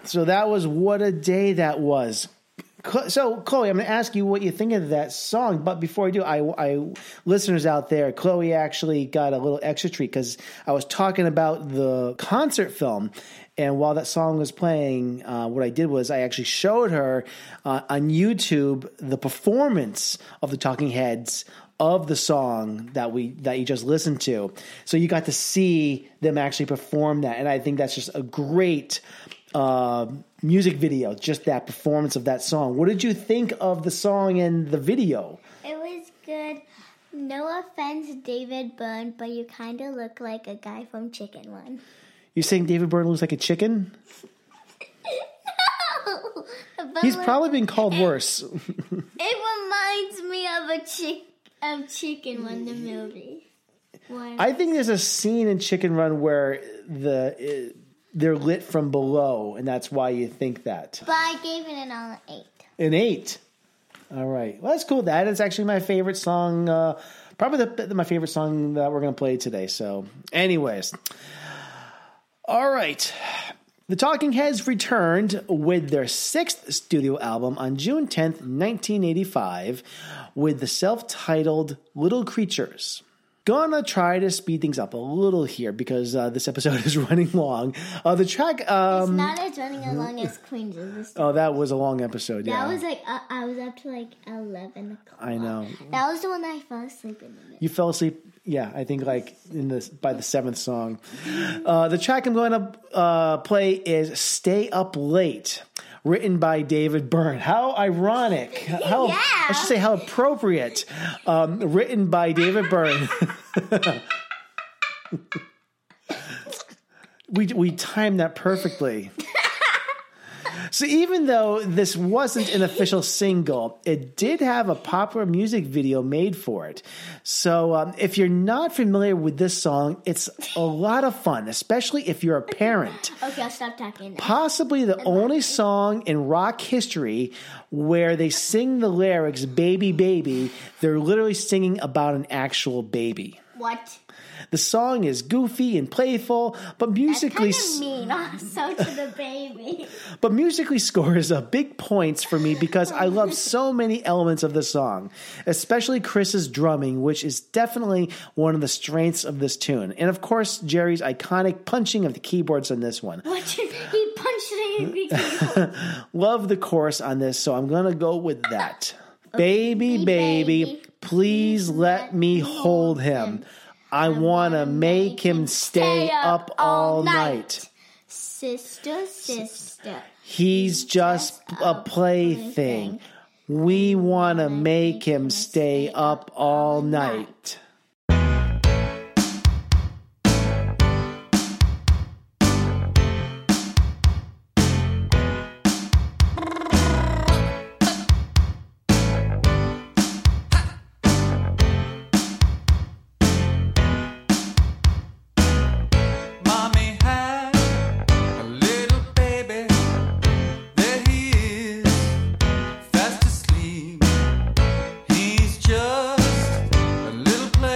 So that was What a Day That Was. So, Chloe, I'm going to ask you what you think of that song. But before I do, I, I listeners out there, Chloe actually got a little extra treat because I was talking about the concert film. And while that song was playing, uh, what I did was I actually showed her uh, on YouTube the performance of the Talking Heads of the song that we that you just listened to. So you got to see them actually perform that. And I think that's just a great uh, music video, just that performance of that song. What did you think of the song and the video? It was good. No offense, David Byrne, but you kind of look like a guy from Chicken Run. You're saying David Byrne looks like a chicken? No! But He's like, probably been called worse. it reminds me of a chick of Chicken Run, the movie. When I think there's a scene in Chicken Run where the uh, they're lit from below, and that's why you think that. But I gave it an all eight. An eight. All right. Well, that's cool. That is actually my favorite song. Uh, probably the, my favorite song that we're going to play today. So, anyways. All right. The Talking Heads returned with their sixth studio album on June tenth, nineteen eighty-five, with the self-titled Little Creatures. Gonna try to speed things up a little here because uh, this episode is running long. Uh, the track... Um, It's not as running as long as Queens of the Stone. oh, that was a long episode, yeah. That was like, uh, I was up to like eleven o'clock. I know. That was the one that I fell asleep in. You fell asleep, yeah, I think like in the by the seventh song. Uh, the track I'm going to uh, play is Stay Up Late, written by David Byrne. How ironic. How, Yeah. I should say how appropriate. Um, written by David Byrne. we, we timed that perfectly. So even though this wasn't an official single, it did have a popular music video made for it. So um, if you're not familiar with this song, it's a lot of fun, especially if you're a parent. Okay, I'll stop talking now. Possibly the only song in rock history where they sing the lyrics, baby, baby. They're literally singing about an actual baby. What? The song is goofy and playful, but That's musically... kind of mean also to the baby. But musically scores a big points for me because I love so many elements of the song, especially Chris's drumming, which is definitely one of the strengths of this tune. And of course, Jerry's iconic punching of the keyboards on this one. What? He punched it. Love the chorus on this, so I'm going to go with that. Okay, Baby, baby, baby, please let me hold him. I want to make him stay up all night. Sister, sister. He's just a plaything. We want to make him stay up all night. Mommy had a little baby. There he is, fast asleep. He's just a little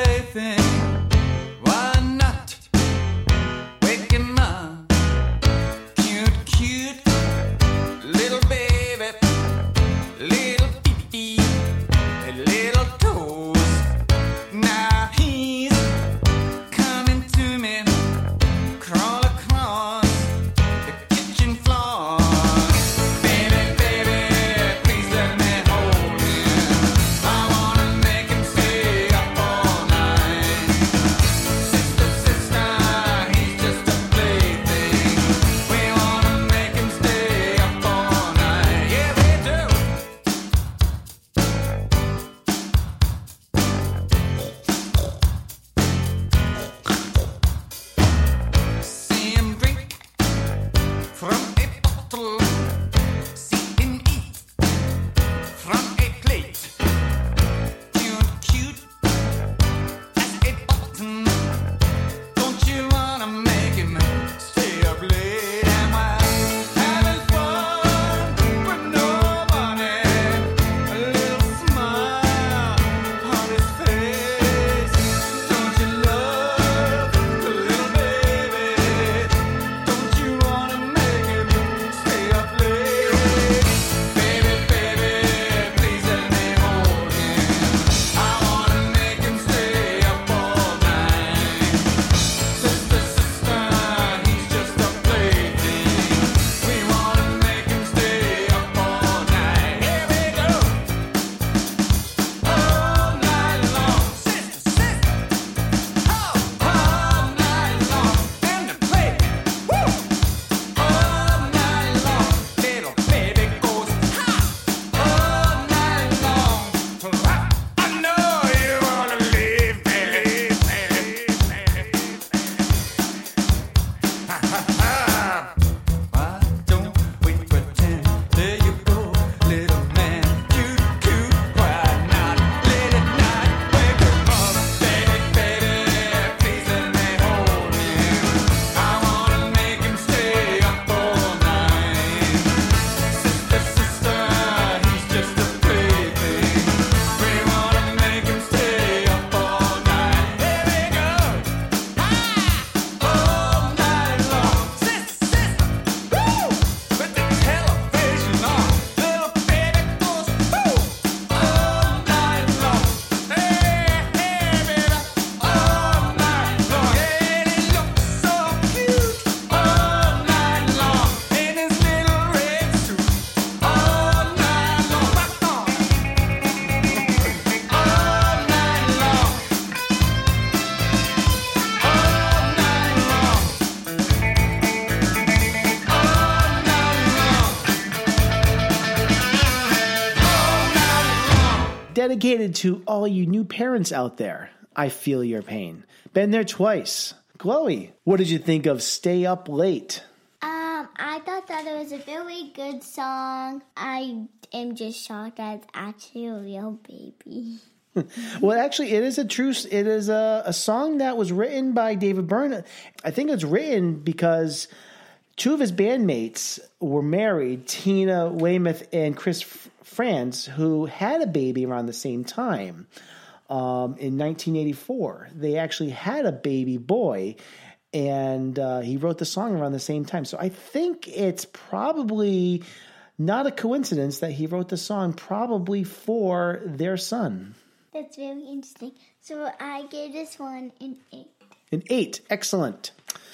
dedicated to all you new parents out there. I feel your pain. Been there twice. Chloe, what did you think of Stay Up Late? Um, I thought that it was a very good song. I am just shocked that it's actually a real baby. Well, actually, it is a true. It is a, a song that was written by David Byrne. I think it's written because two of his bandmates were married, Tina Weymouth and Chris Franz, who had a baby around the same time. Um, in nineteen eighty-four, they actually had a baby boy, and uh, he wrote the song around the same time. So I think it's probably not a coincidence that he wrote the song probably for their son. That's very interesting. So I gave this one an eight. An eight. Excellent.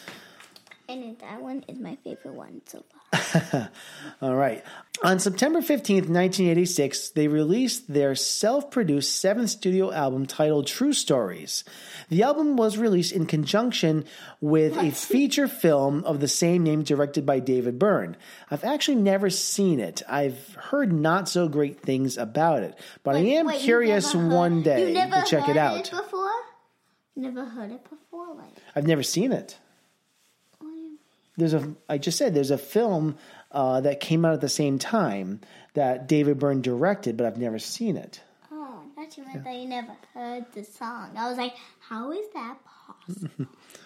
And that one is my favorite one so far. All right. On September fifteenth, nineteen eighty-six, they released their self-produced seventh studio album titled True Stories. The album was released in conjunction with a feature film of the same name directed by David Byrne. I've actually never seen it. I've heard not so great things about it, but Wait, I am wait, you curious never heard- one day you never to check heard it out. It before? Never heard it before? Like, I've never seen it. There's a, I just said there's a film uh, that came out at the same time that David Byrne directed, but I've never seen it. oh, I thought you meant that you never heard the song. I was like, how is that possible?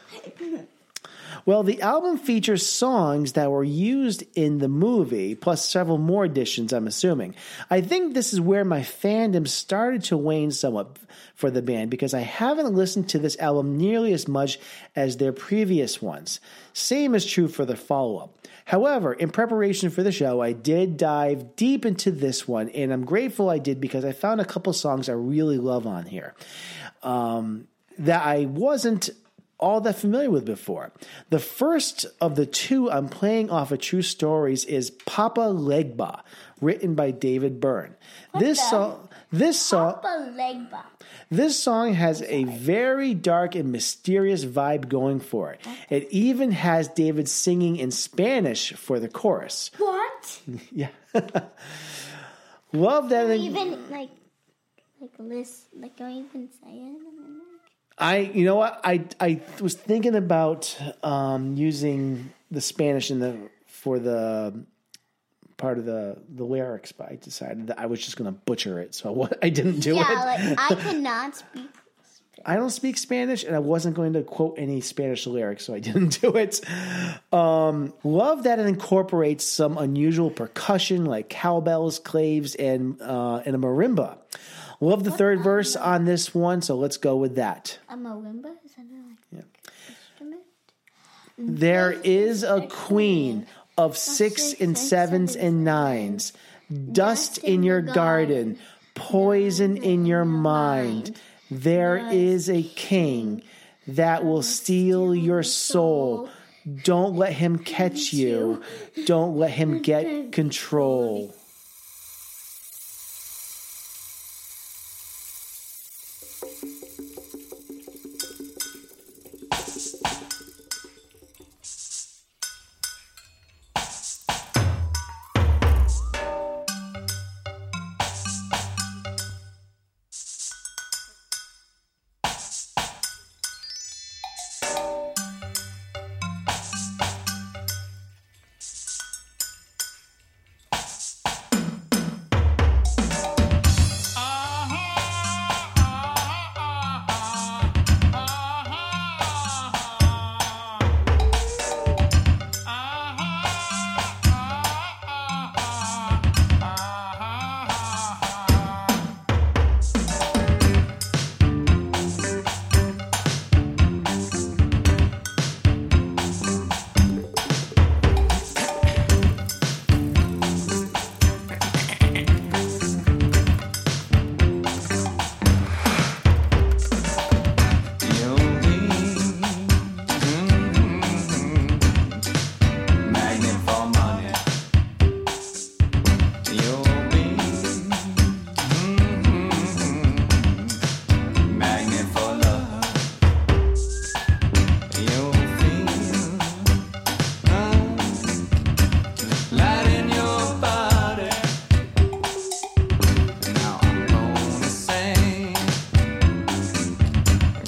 Well, the album features songs that were used in the movie, plus several more additions, I'm assuming. I think this is where my fandom started to wane somewhat for the band, because I haven't listened to this album nearly as much as their previous ones. Same is true for the follow-up. However, in preparation for the show, I did dive deep into this one, and I'm grateful I did because I found a couple songs I really love on here um, that I wasn't all that familiar with before. The first of the two I'm playing off of True Stories is Papa Legba, written by David Byrne. This the- song, this song, Papa Legba. this song has a very dark and mysterious vibe going for it. It even has David singing in Spanish for the chorus. What? Yeah, love that. Don't even, like, like, list, like, don't even say it. I, you know what, I I was thinking about um, using the Spanish in the for the part of the the lyrics, but I decided that I was just going to butcher it, so what I didn't do Yeah, it. like, I cannot speak. I don't speak Spanish, and I wasn't going to quote any Spanish lyrics, so I didn't do it. Um, love that it incorporates some unusual percussion like cowbells, claves, and uh, and a marimba. Love the third verse on this one, so let's go with that. A marimba? Is that like instrument? There is a queen of six and sevens and nines, dust in your garden, poison in your mind. There is a king that will steal your soul. Don't let him catch you. Don't let him get control.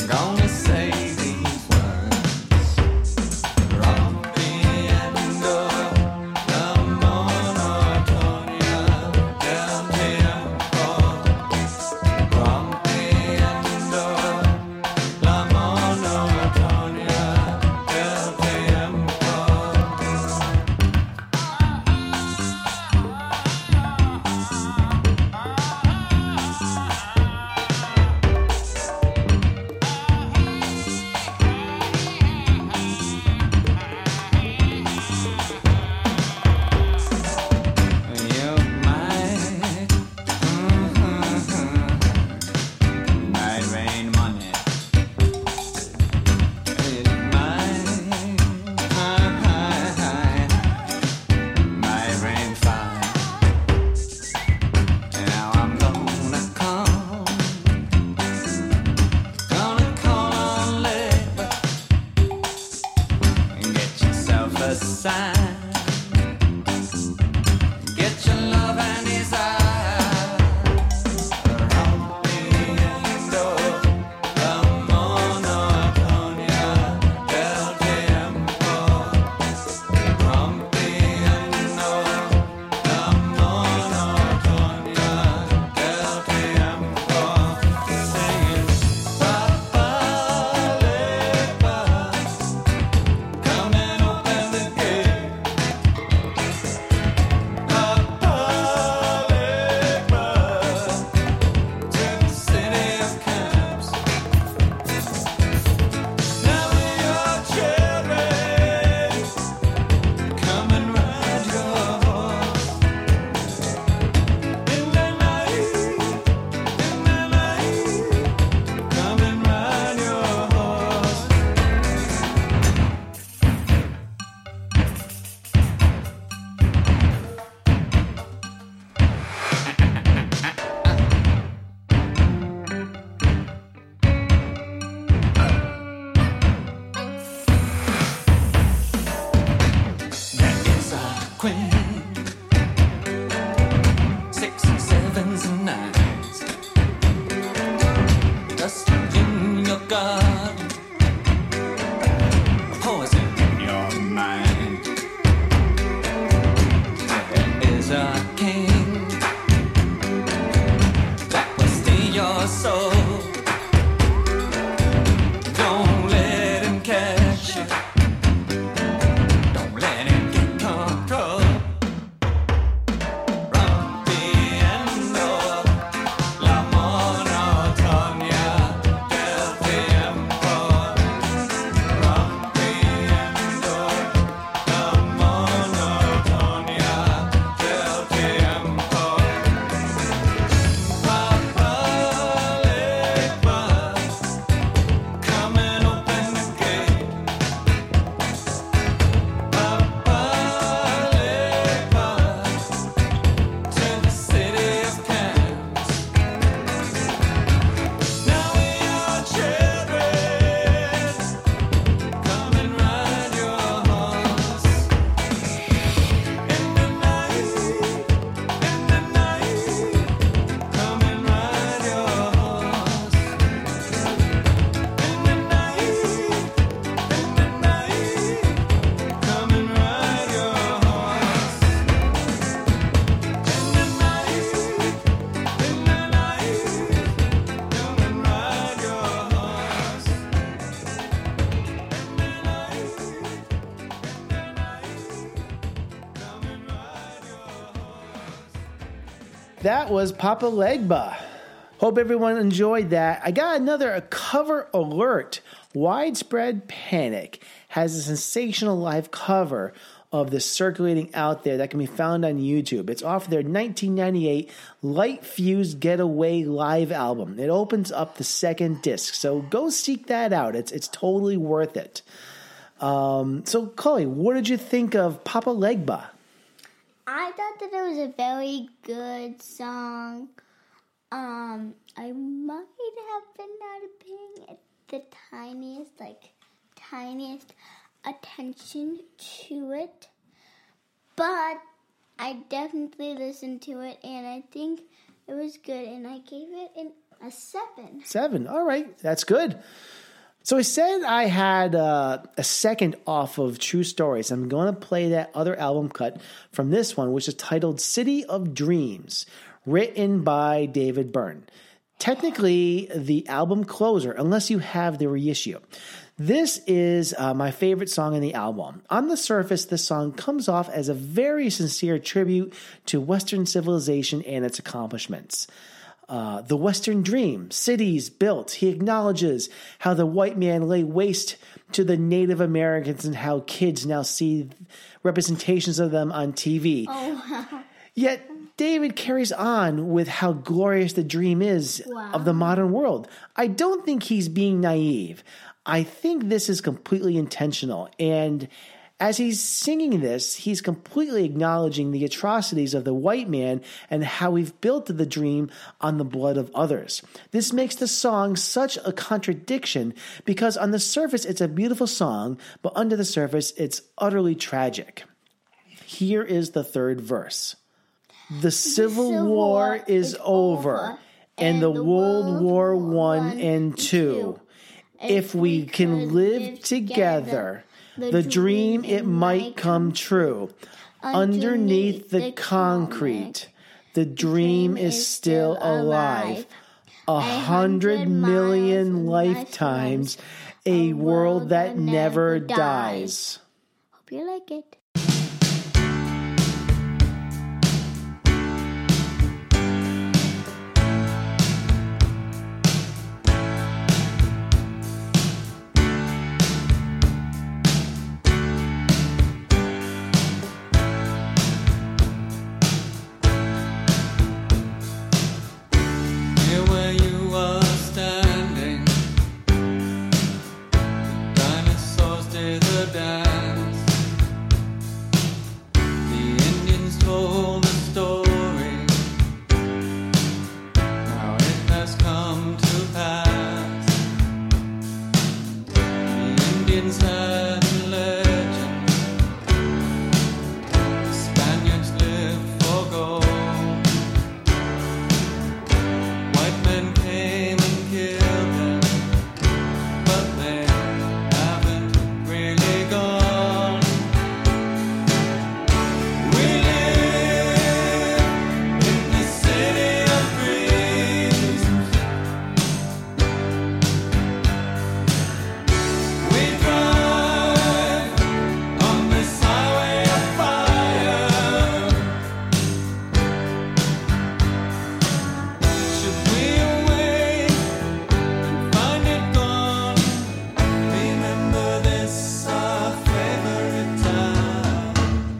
gonna say these words. Rompiendo la monotonía del tiempo. Rompiendo la monotonía del tiempo. You might, might rain money. It might, might rain fire. Now I'm gonna call, gonna call on labor and get yourself a sign. Get your love and desire. Rompiendo la monotonía del tiempo. Rompiendo la monotonía del tiempo. Singing, Papa Legba, come and open the gate. Papa Legba, to the city of camps. Now we are children, come and ride your horse. In the night, in the night, come and ride your horse. There is a queen, six and sevens and nines, dust in your garden, poison in your mind. There is a king that will steal your soul. Don't let him catch you. Don't let him get control. Rompiendo la monotonía del tiempo. Rompiendo la monotonía del tiempo. Papa Legba, come and open the gate. Papa Legba, to the city of camps. Now we are children, come and ride your horse. In the night, in the night, come and ride your horse. In the night, in the night, come and ride your horse. In the night, in the night, come and ride your horse. In the night, in the night, come and ride your horse. That was Papa Legba. Hope everyone enjoyed that. I got another cover alert. Widespread Panic has a sensational live cover of this circulating out there that can be found on YouTube. It's off their nineteen ninety-eight Light Fused Getaway live album. It opens up the second disc, so go seek that out. It's it's totally worth it. Um, so, Chloe, what did you think of Papa Legba? I thought that it was a very good song. Um, I might have been not paying it the tiniest, like, tiniest attention to it. But I definitely listened to it, and I think it was good, and I gave it an, a seven. Seven. All right. That's good. So I said I had uh, a second off of True Stories. I'm going to play that other album cut from this one, which is titled City of Dreams, written by David Byrne. Technically, the album closer, unless you have the reissue. This is uh, my favorite song in the album. On the surface, this song comes off as a very sincere tribute to Western civilization and its accomplishments. Uh, the Western dream, cities built. He acknowledges how the white man lay waste to the Native Americans and how kids now see representations of them on T V. Oh, wow. Yet David carries on with how glorious the dream is Wow. of the modern world. I don't think he's being naive. I think this is completely intentional. And as he's singing this, he's completely acknowledging the atrocities of the white man and how we've built the dream on the blood of others. This makes the song such a contradiction because on the surface, it's a beautiful song, but under the surface, it's utterly tragic. Here is the third verse. The Civil, Civil War, War is, is over, over, and, and the the World War World One One and and Two. Two. If we can live together, the dream it might come true. Underneath the concrete, the dream is still alive. A hundred million lifetimes, a world that never dies. Hope you like it. Here where you are standing, the dinosaurs did the dance. The Indians told the story. Now it has come to pass. The Indians had a legend. The Spaniards lived for gold. White men came and killed them, but they haven't really gone. We live in the city of dreams. We drive on this highway of fire. Should we awake and find it gone? Remember this, our favorite time.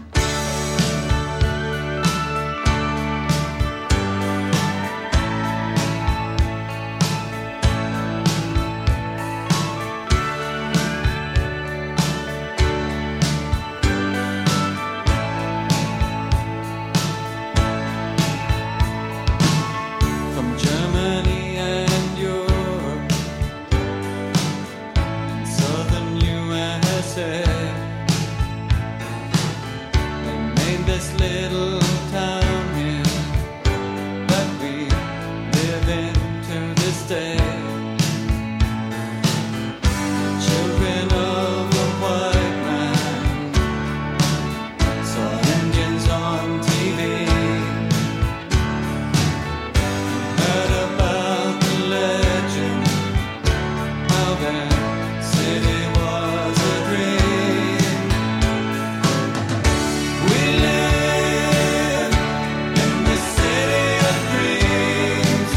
From Germany and Europe and southern U S A, they made this little town here that we live in to this day. Children of the white man saw Indians on T V. Heard about the legend, how their city was a dream. We live in the city of dreams.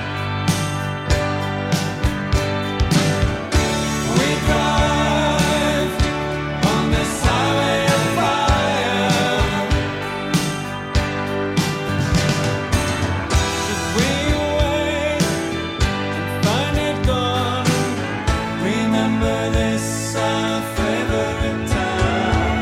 We drive on this highway of fire. Should we wait and find it gone? Remember this, our favorite time.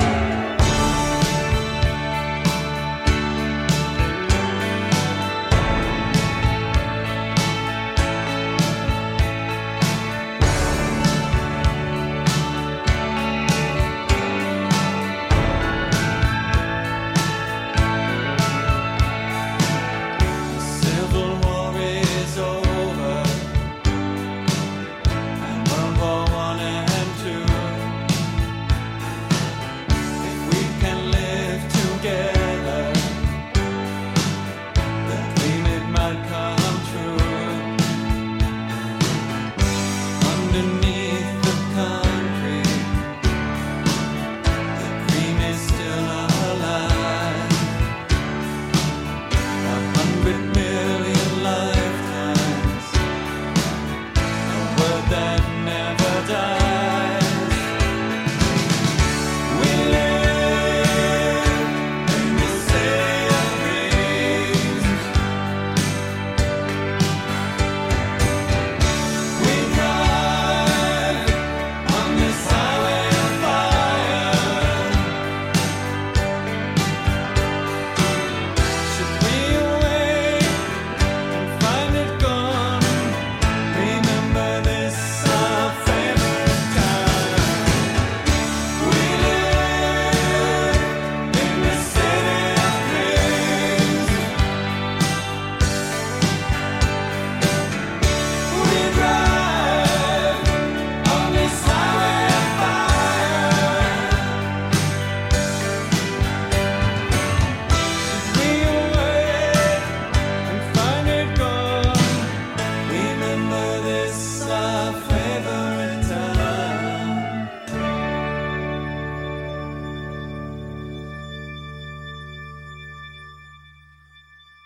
The Civil War is over, and World War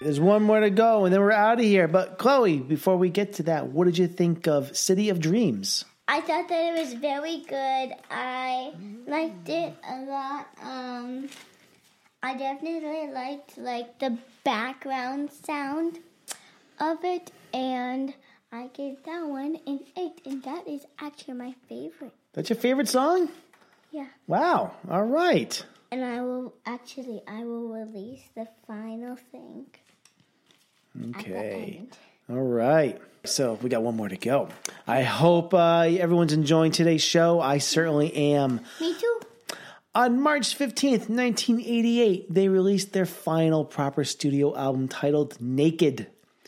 There's one more to go, and then we're out of here. But Chloe, before we get to that, what did you think of City of Dreams? I thought that it was very good. I liked it a lot. Um, I definitely liked like the background sound of it, and I gave that one an eight, and that is actually my favorite. That's your favorite song? Yeah. Wow. All right. And I will actually, I will release the final thing. Okay. All right. So we got one more to go. I hope uh, everyone's enjoying today's show. I certainly am. Me too. On March fifteenth, nineteen eighty-eight, they released their final proper studio album titled Naked.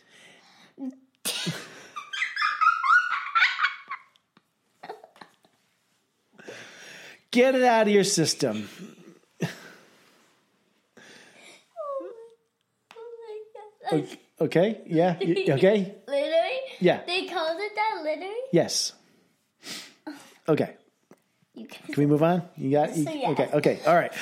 Get it out of your system. Oh my God. Okay? Yeah? You- Okay? Literally? Yeah. They called it that literally? Yes. Okay. You guys. Can we move on? You got you, So, yes. Okay, okay. All right.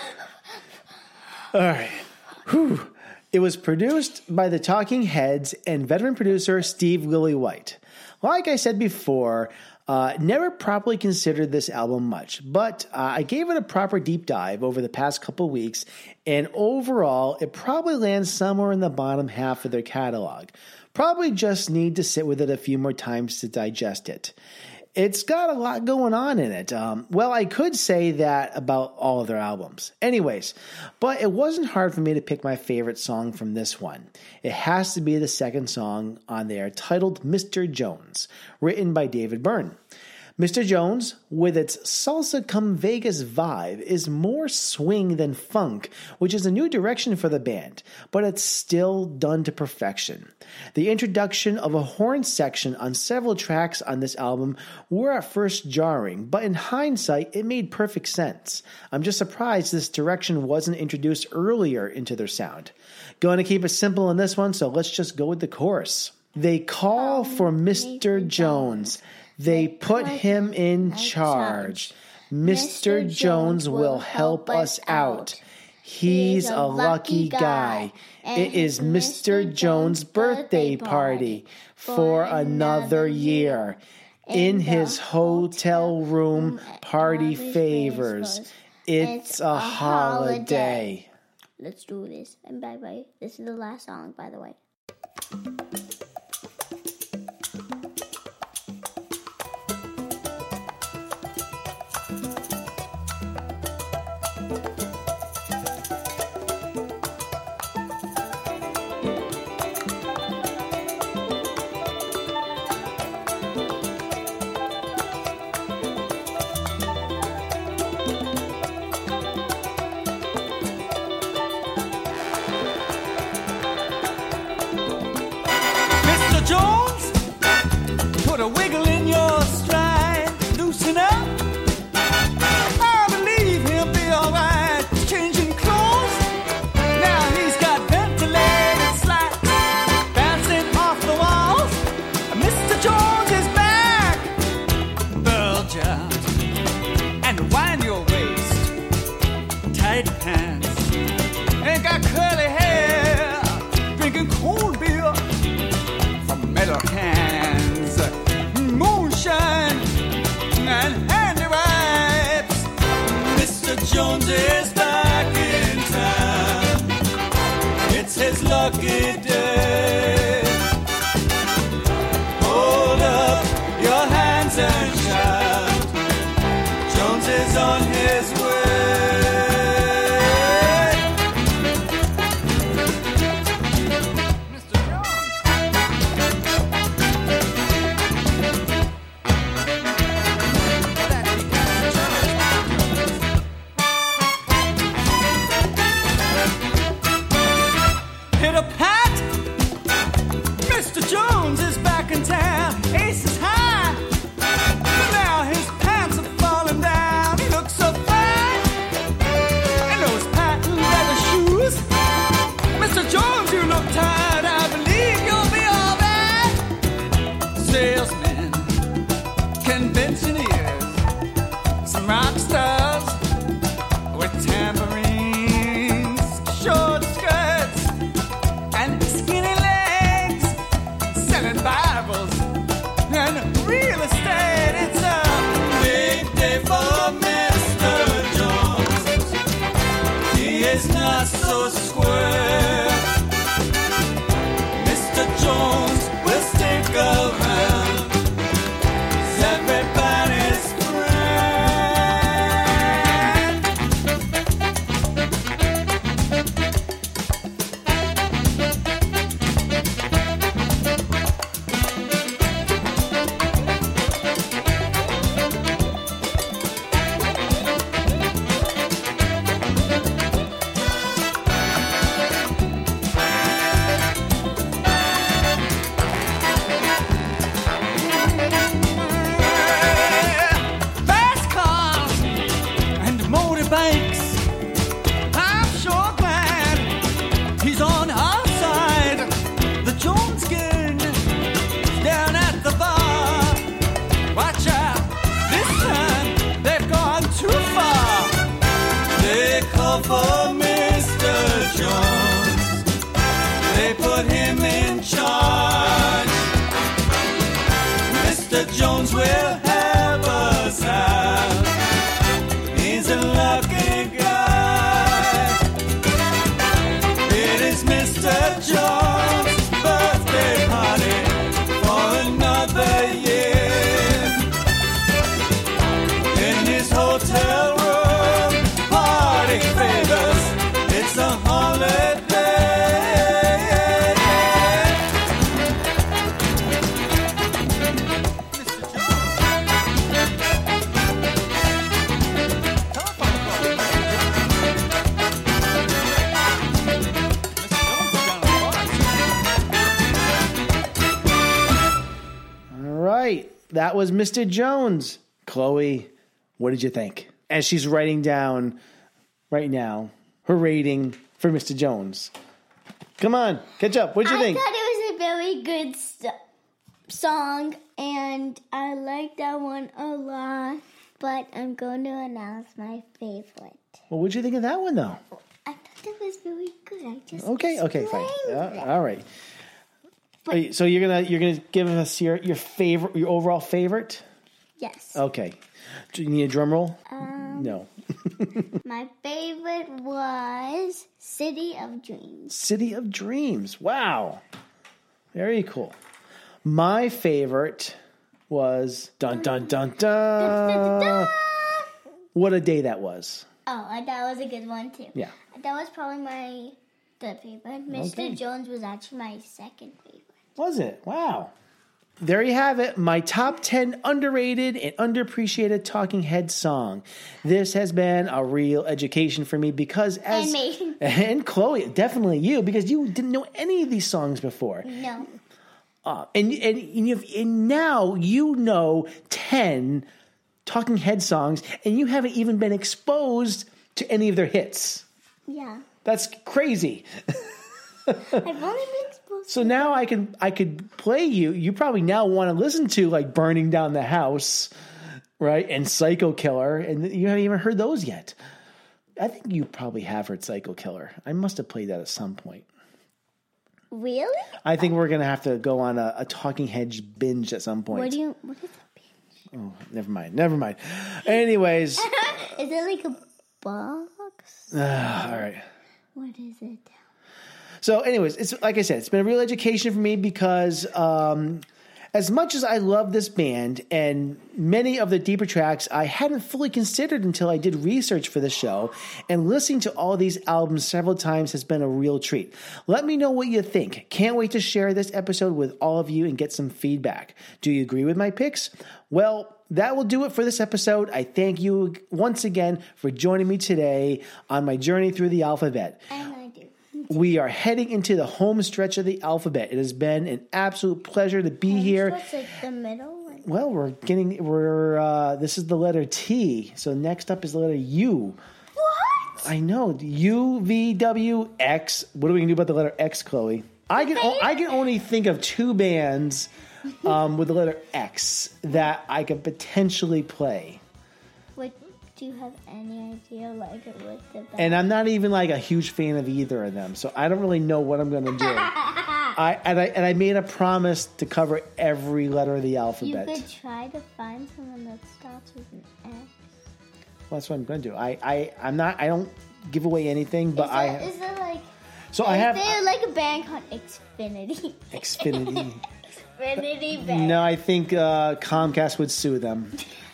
All right. Whew. It was produced by the Talking Heads and veteran producer Steve Lillywhite. Like I said before, uh, never properly considered this album much, but uh, I gave it a proper deep dive over the past couple weeks, and overall, it probably lands somewhere in the bottom half of their catalog. Probably just need to sit with it a few more times to digest it. It's got a lot going on in it. Um, well, I could say that about all of their albums. Anyways, but it wasn't hard for me to pick my favorite song from this one. It has to be the second song on there, titled Mister Jones, written by David Byrne. Mister Jones, with its salsa cum Vegas vibe, is more swing than funk, which is a new direction for the band, but it's still done to perfection. The introduction of a horn section on several tracks on this album were at first jarring, but in hindsight, it made perfect sense. I'm just surprised this direction wasn't introduced earlier into their sound. Going to keep it simple in this one, so let's just go with the chorus. They call for Mister Jones. They put him in charge. Mister Jones will help us out. He's a lucky guy. It is Mister Jones' birthday party for another year. In his hotel room, party favors. It's a holiday. Let's do this. And bye bye. This is the last song, by the way. Mister Jones, put a wiggle in your stride. Loosen up. I believe he'll be alright. Changing clothes. Now he's got ventilated slats bouncing off the walls. Mister Jones is back. Bulge out and wind your waist. Tight pants. Ain't got curly hair. Drinking cold beer from metal cans, moonshine and handy wipes. Mister Jones is back in town. It's his lucky day. Hold up your hands and shout. Jones is on his way. Mister Jones. Hit a pat. Mister Jones is back in town. Ace is high. Now hotel room, parting favors. It's a holiday. Right. That was Mister Jones. Chloe, what did you think? As she's writing down right now her rating for Mister Jones. Come on, catch up. What did you I think? thought it was a very good st- song, and I like that one a lot. But I'm going to announce my favorite. Well, what did you think of that one, though? I thought it was very good. I just Okay, okay, fine. explained Uh, it. all right. Are you- So you're gonna you're gonna give us your your favorite, your overall favorite? Yes. Okay. Do you need a drum roll? Um, No. My favorite was City of Dreams. City of Dreams. Wow. Very cool. My favorite was dun dun dun dun. What a day that was. Oh, and that was a good one too. Yeah. That was probably my third favorite. Mister Okay. Jones was actually my second favorite. Was it? Wow. There you have it, my top ten underrated and underappreciated Talking Head song. This has been a real education for me because as And me. and Chloe, definitely you, because you didn't know any of these songs before. No. Uh, and and, and, you've, and now you know ten Talking Head songs, and you haven't even been exposed to any of their hits. Yeah. That's crazy. I've only been supposed So now I can I could play you. You probably now want to listen to like Burning Down the House, right? And Psycho Killer, and you haven't even heard those yet. I think you probably have heard Psycho Killer. I must have played that at some point. Really? I think we're gonna have to go on a, a Talking Heads binge at some point. What do you? What is it? Oh, never mind. Never mind. Anyways, Is it like a box? all right. What is it? So, anyways, it's like I said, it's been a real education for me because um, as much as I love this band and many of the deeper tracks I hadn't fully considered until I did research for the show, and listening to all these albums several times has been a real treat. Let me know what you think. Can't wait to share this episode with all of you and get some feedback. Do you agree with my picks? Well, that will do it for this episode. I thank you once again for joining me today on my journey through the alphabet. And I do. We are heading into the home stretch of the alphabet. It has been an absolute pleasure to be here. What's like the middle one? Well, we're getting we're uh, this is the letter T. So next up is the letter U. What? I know U V W X. What are we gonna do about the letter X, Chloe? I can o- I can only think of two bands um, with the letter X that I could potentially play. What? Do you have any idea like what the? Band? And I'm not even like a huge fan of either of them, so I don't really know what I'm gonna do. I and I and I made a promise to cover every letter of the You alphabet. could try to find someone that starts with an X. Well, that's what I'm gonna do. I I I'm not. I don't give away anything, but is I. there, is there like? So I is have there like a band called Xfinity? Xfinity. Xfinity band. No, I think uh, Comcast would sue them.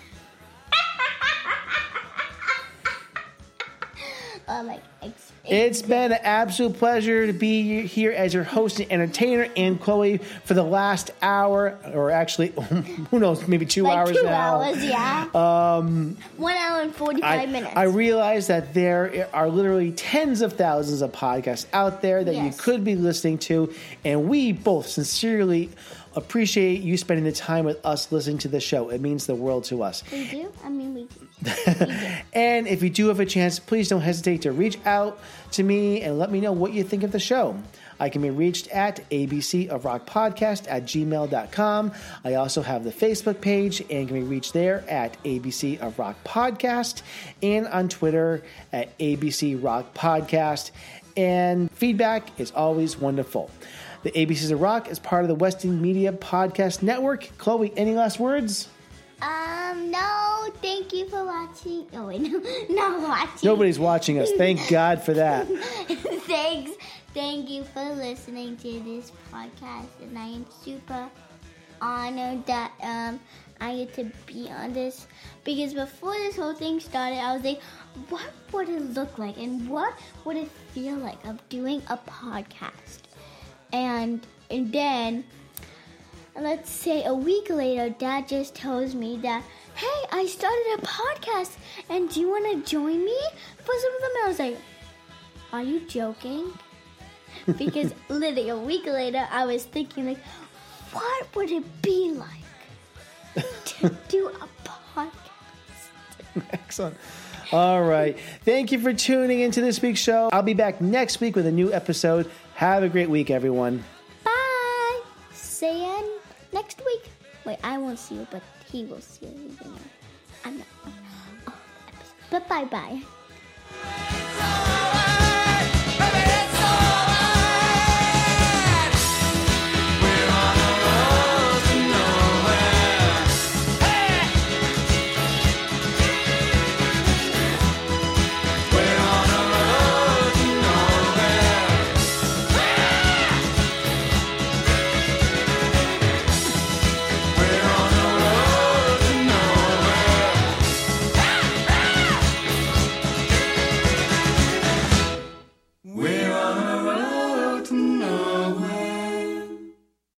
Or like X. It's been an absolute pleasure to be here as your host and entertainer, and Chloe, for the last hour, or actually, who knows, maybe two like hours two now. hours, yeah. Um, one hour and forty-five I, minutes. I realize that there are literally tens of thousands of podcasts out there that Yes. you could be listening to, and we both sincerely appreciate you spending the time with us listening to the show. It means the world to us. we do. I mean, we do. And if you do have a chance, please don't hesitate to reach out to me and let me know what you think of the show. I can be reached at A B C of Rock Podcast at gmail dot com. I also have the Facebook page and can be reached there at A B C of Rock Podcast, and on Twitter at A B C Rock Podcast. And feedback is always wonderful. The A B Cs of Rock is part of the Weston Media Podcast Network. Chloe, any last words? Um, no, thank you for watching. Oh, wait, no, not watching. Nobody's watching us. Thank God for that. Thanks. Thank you for listening to this podcast, and I am super honored that um I get to be on this. Because before this whole thing started, I was like, what would it look like? And what would it feel like of doing a podcast? And, and then, let's say a week later, Dad just tells me that, hey, I started a podcast, and do you want to join me for some of them? I was like, are you joking? Because literally a week later, I was thinking, like, what would it be like to do a podcast? Excellent. All right. Thank you for tuning into this week's show. I'll be back next week with a new episode. Have a great week, everyone. Bye. See you next week. Wait, I won't see you, but he will see you. You know. I'm not. Oh, but bye bye.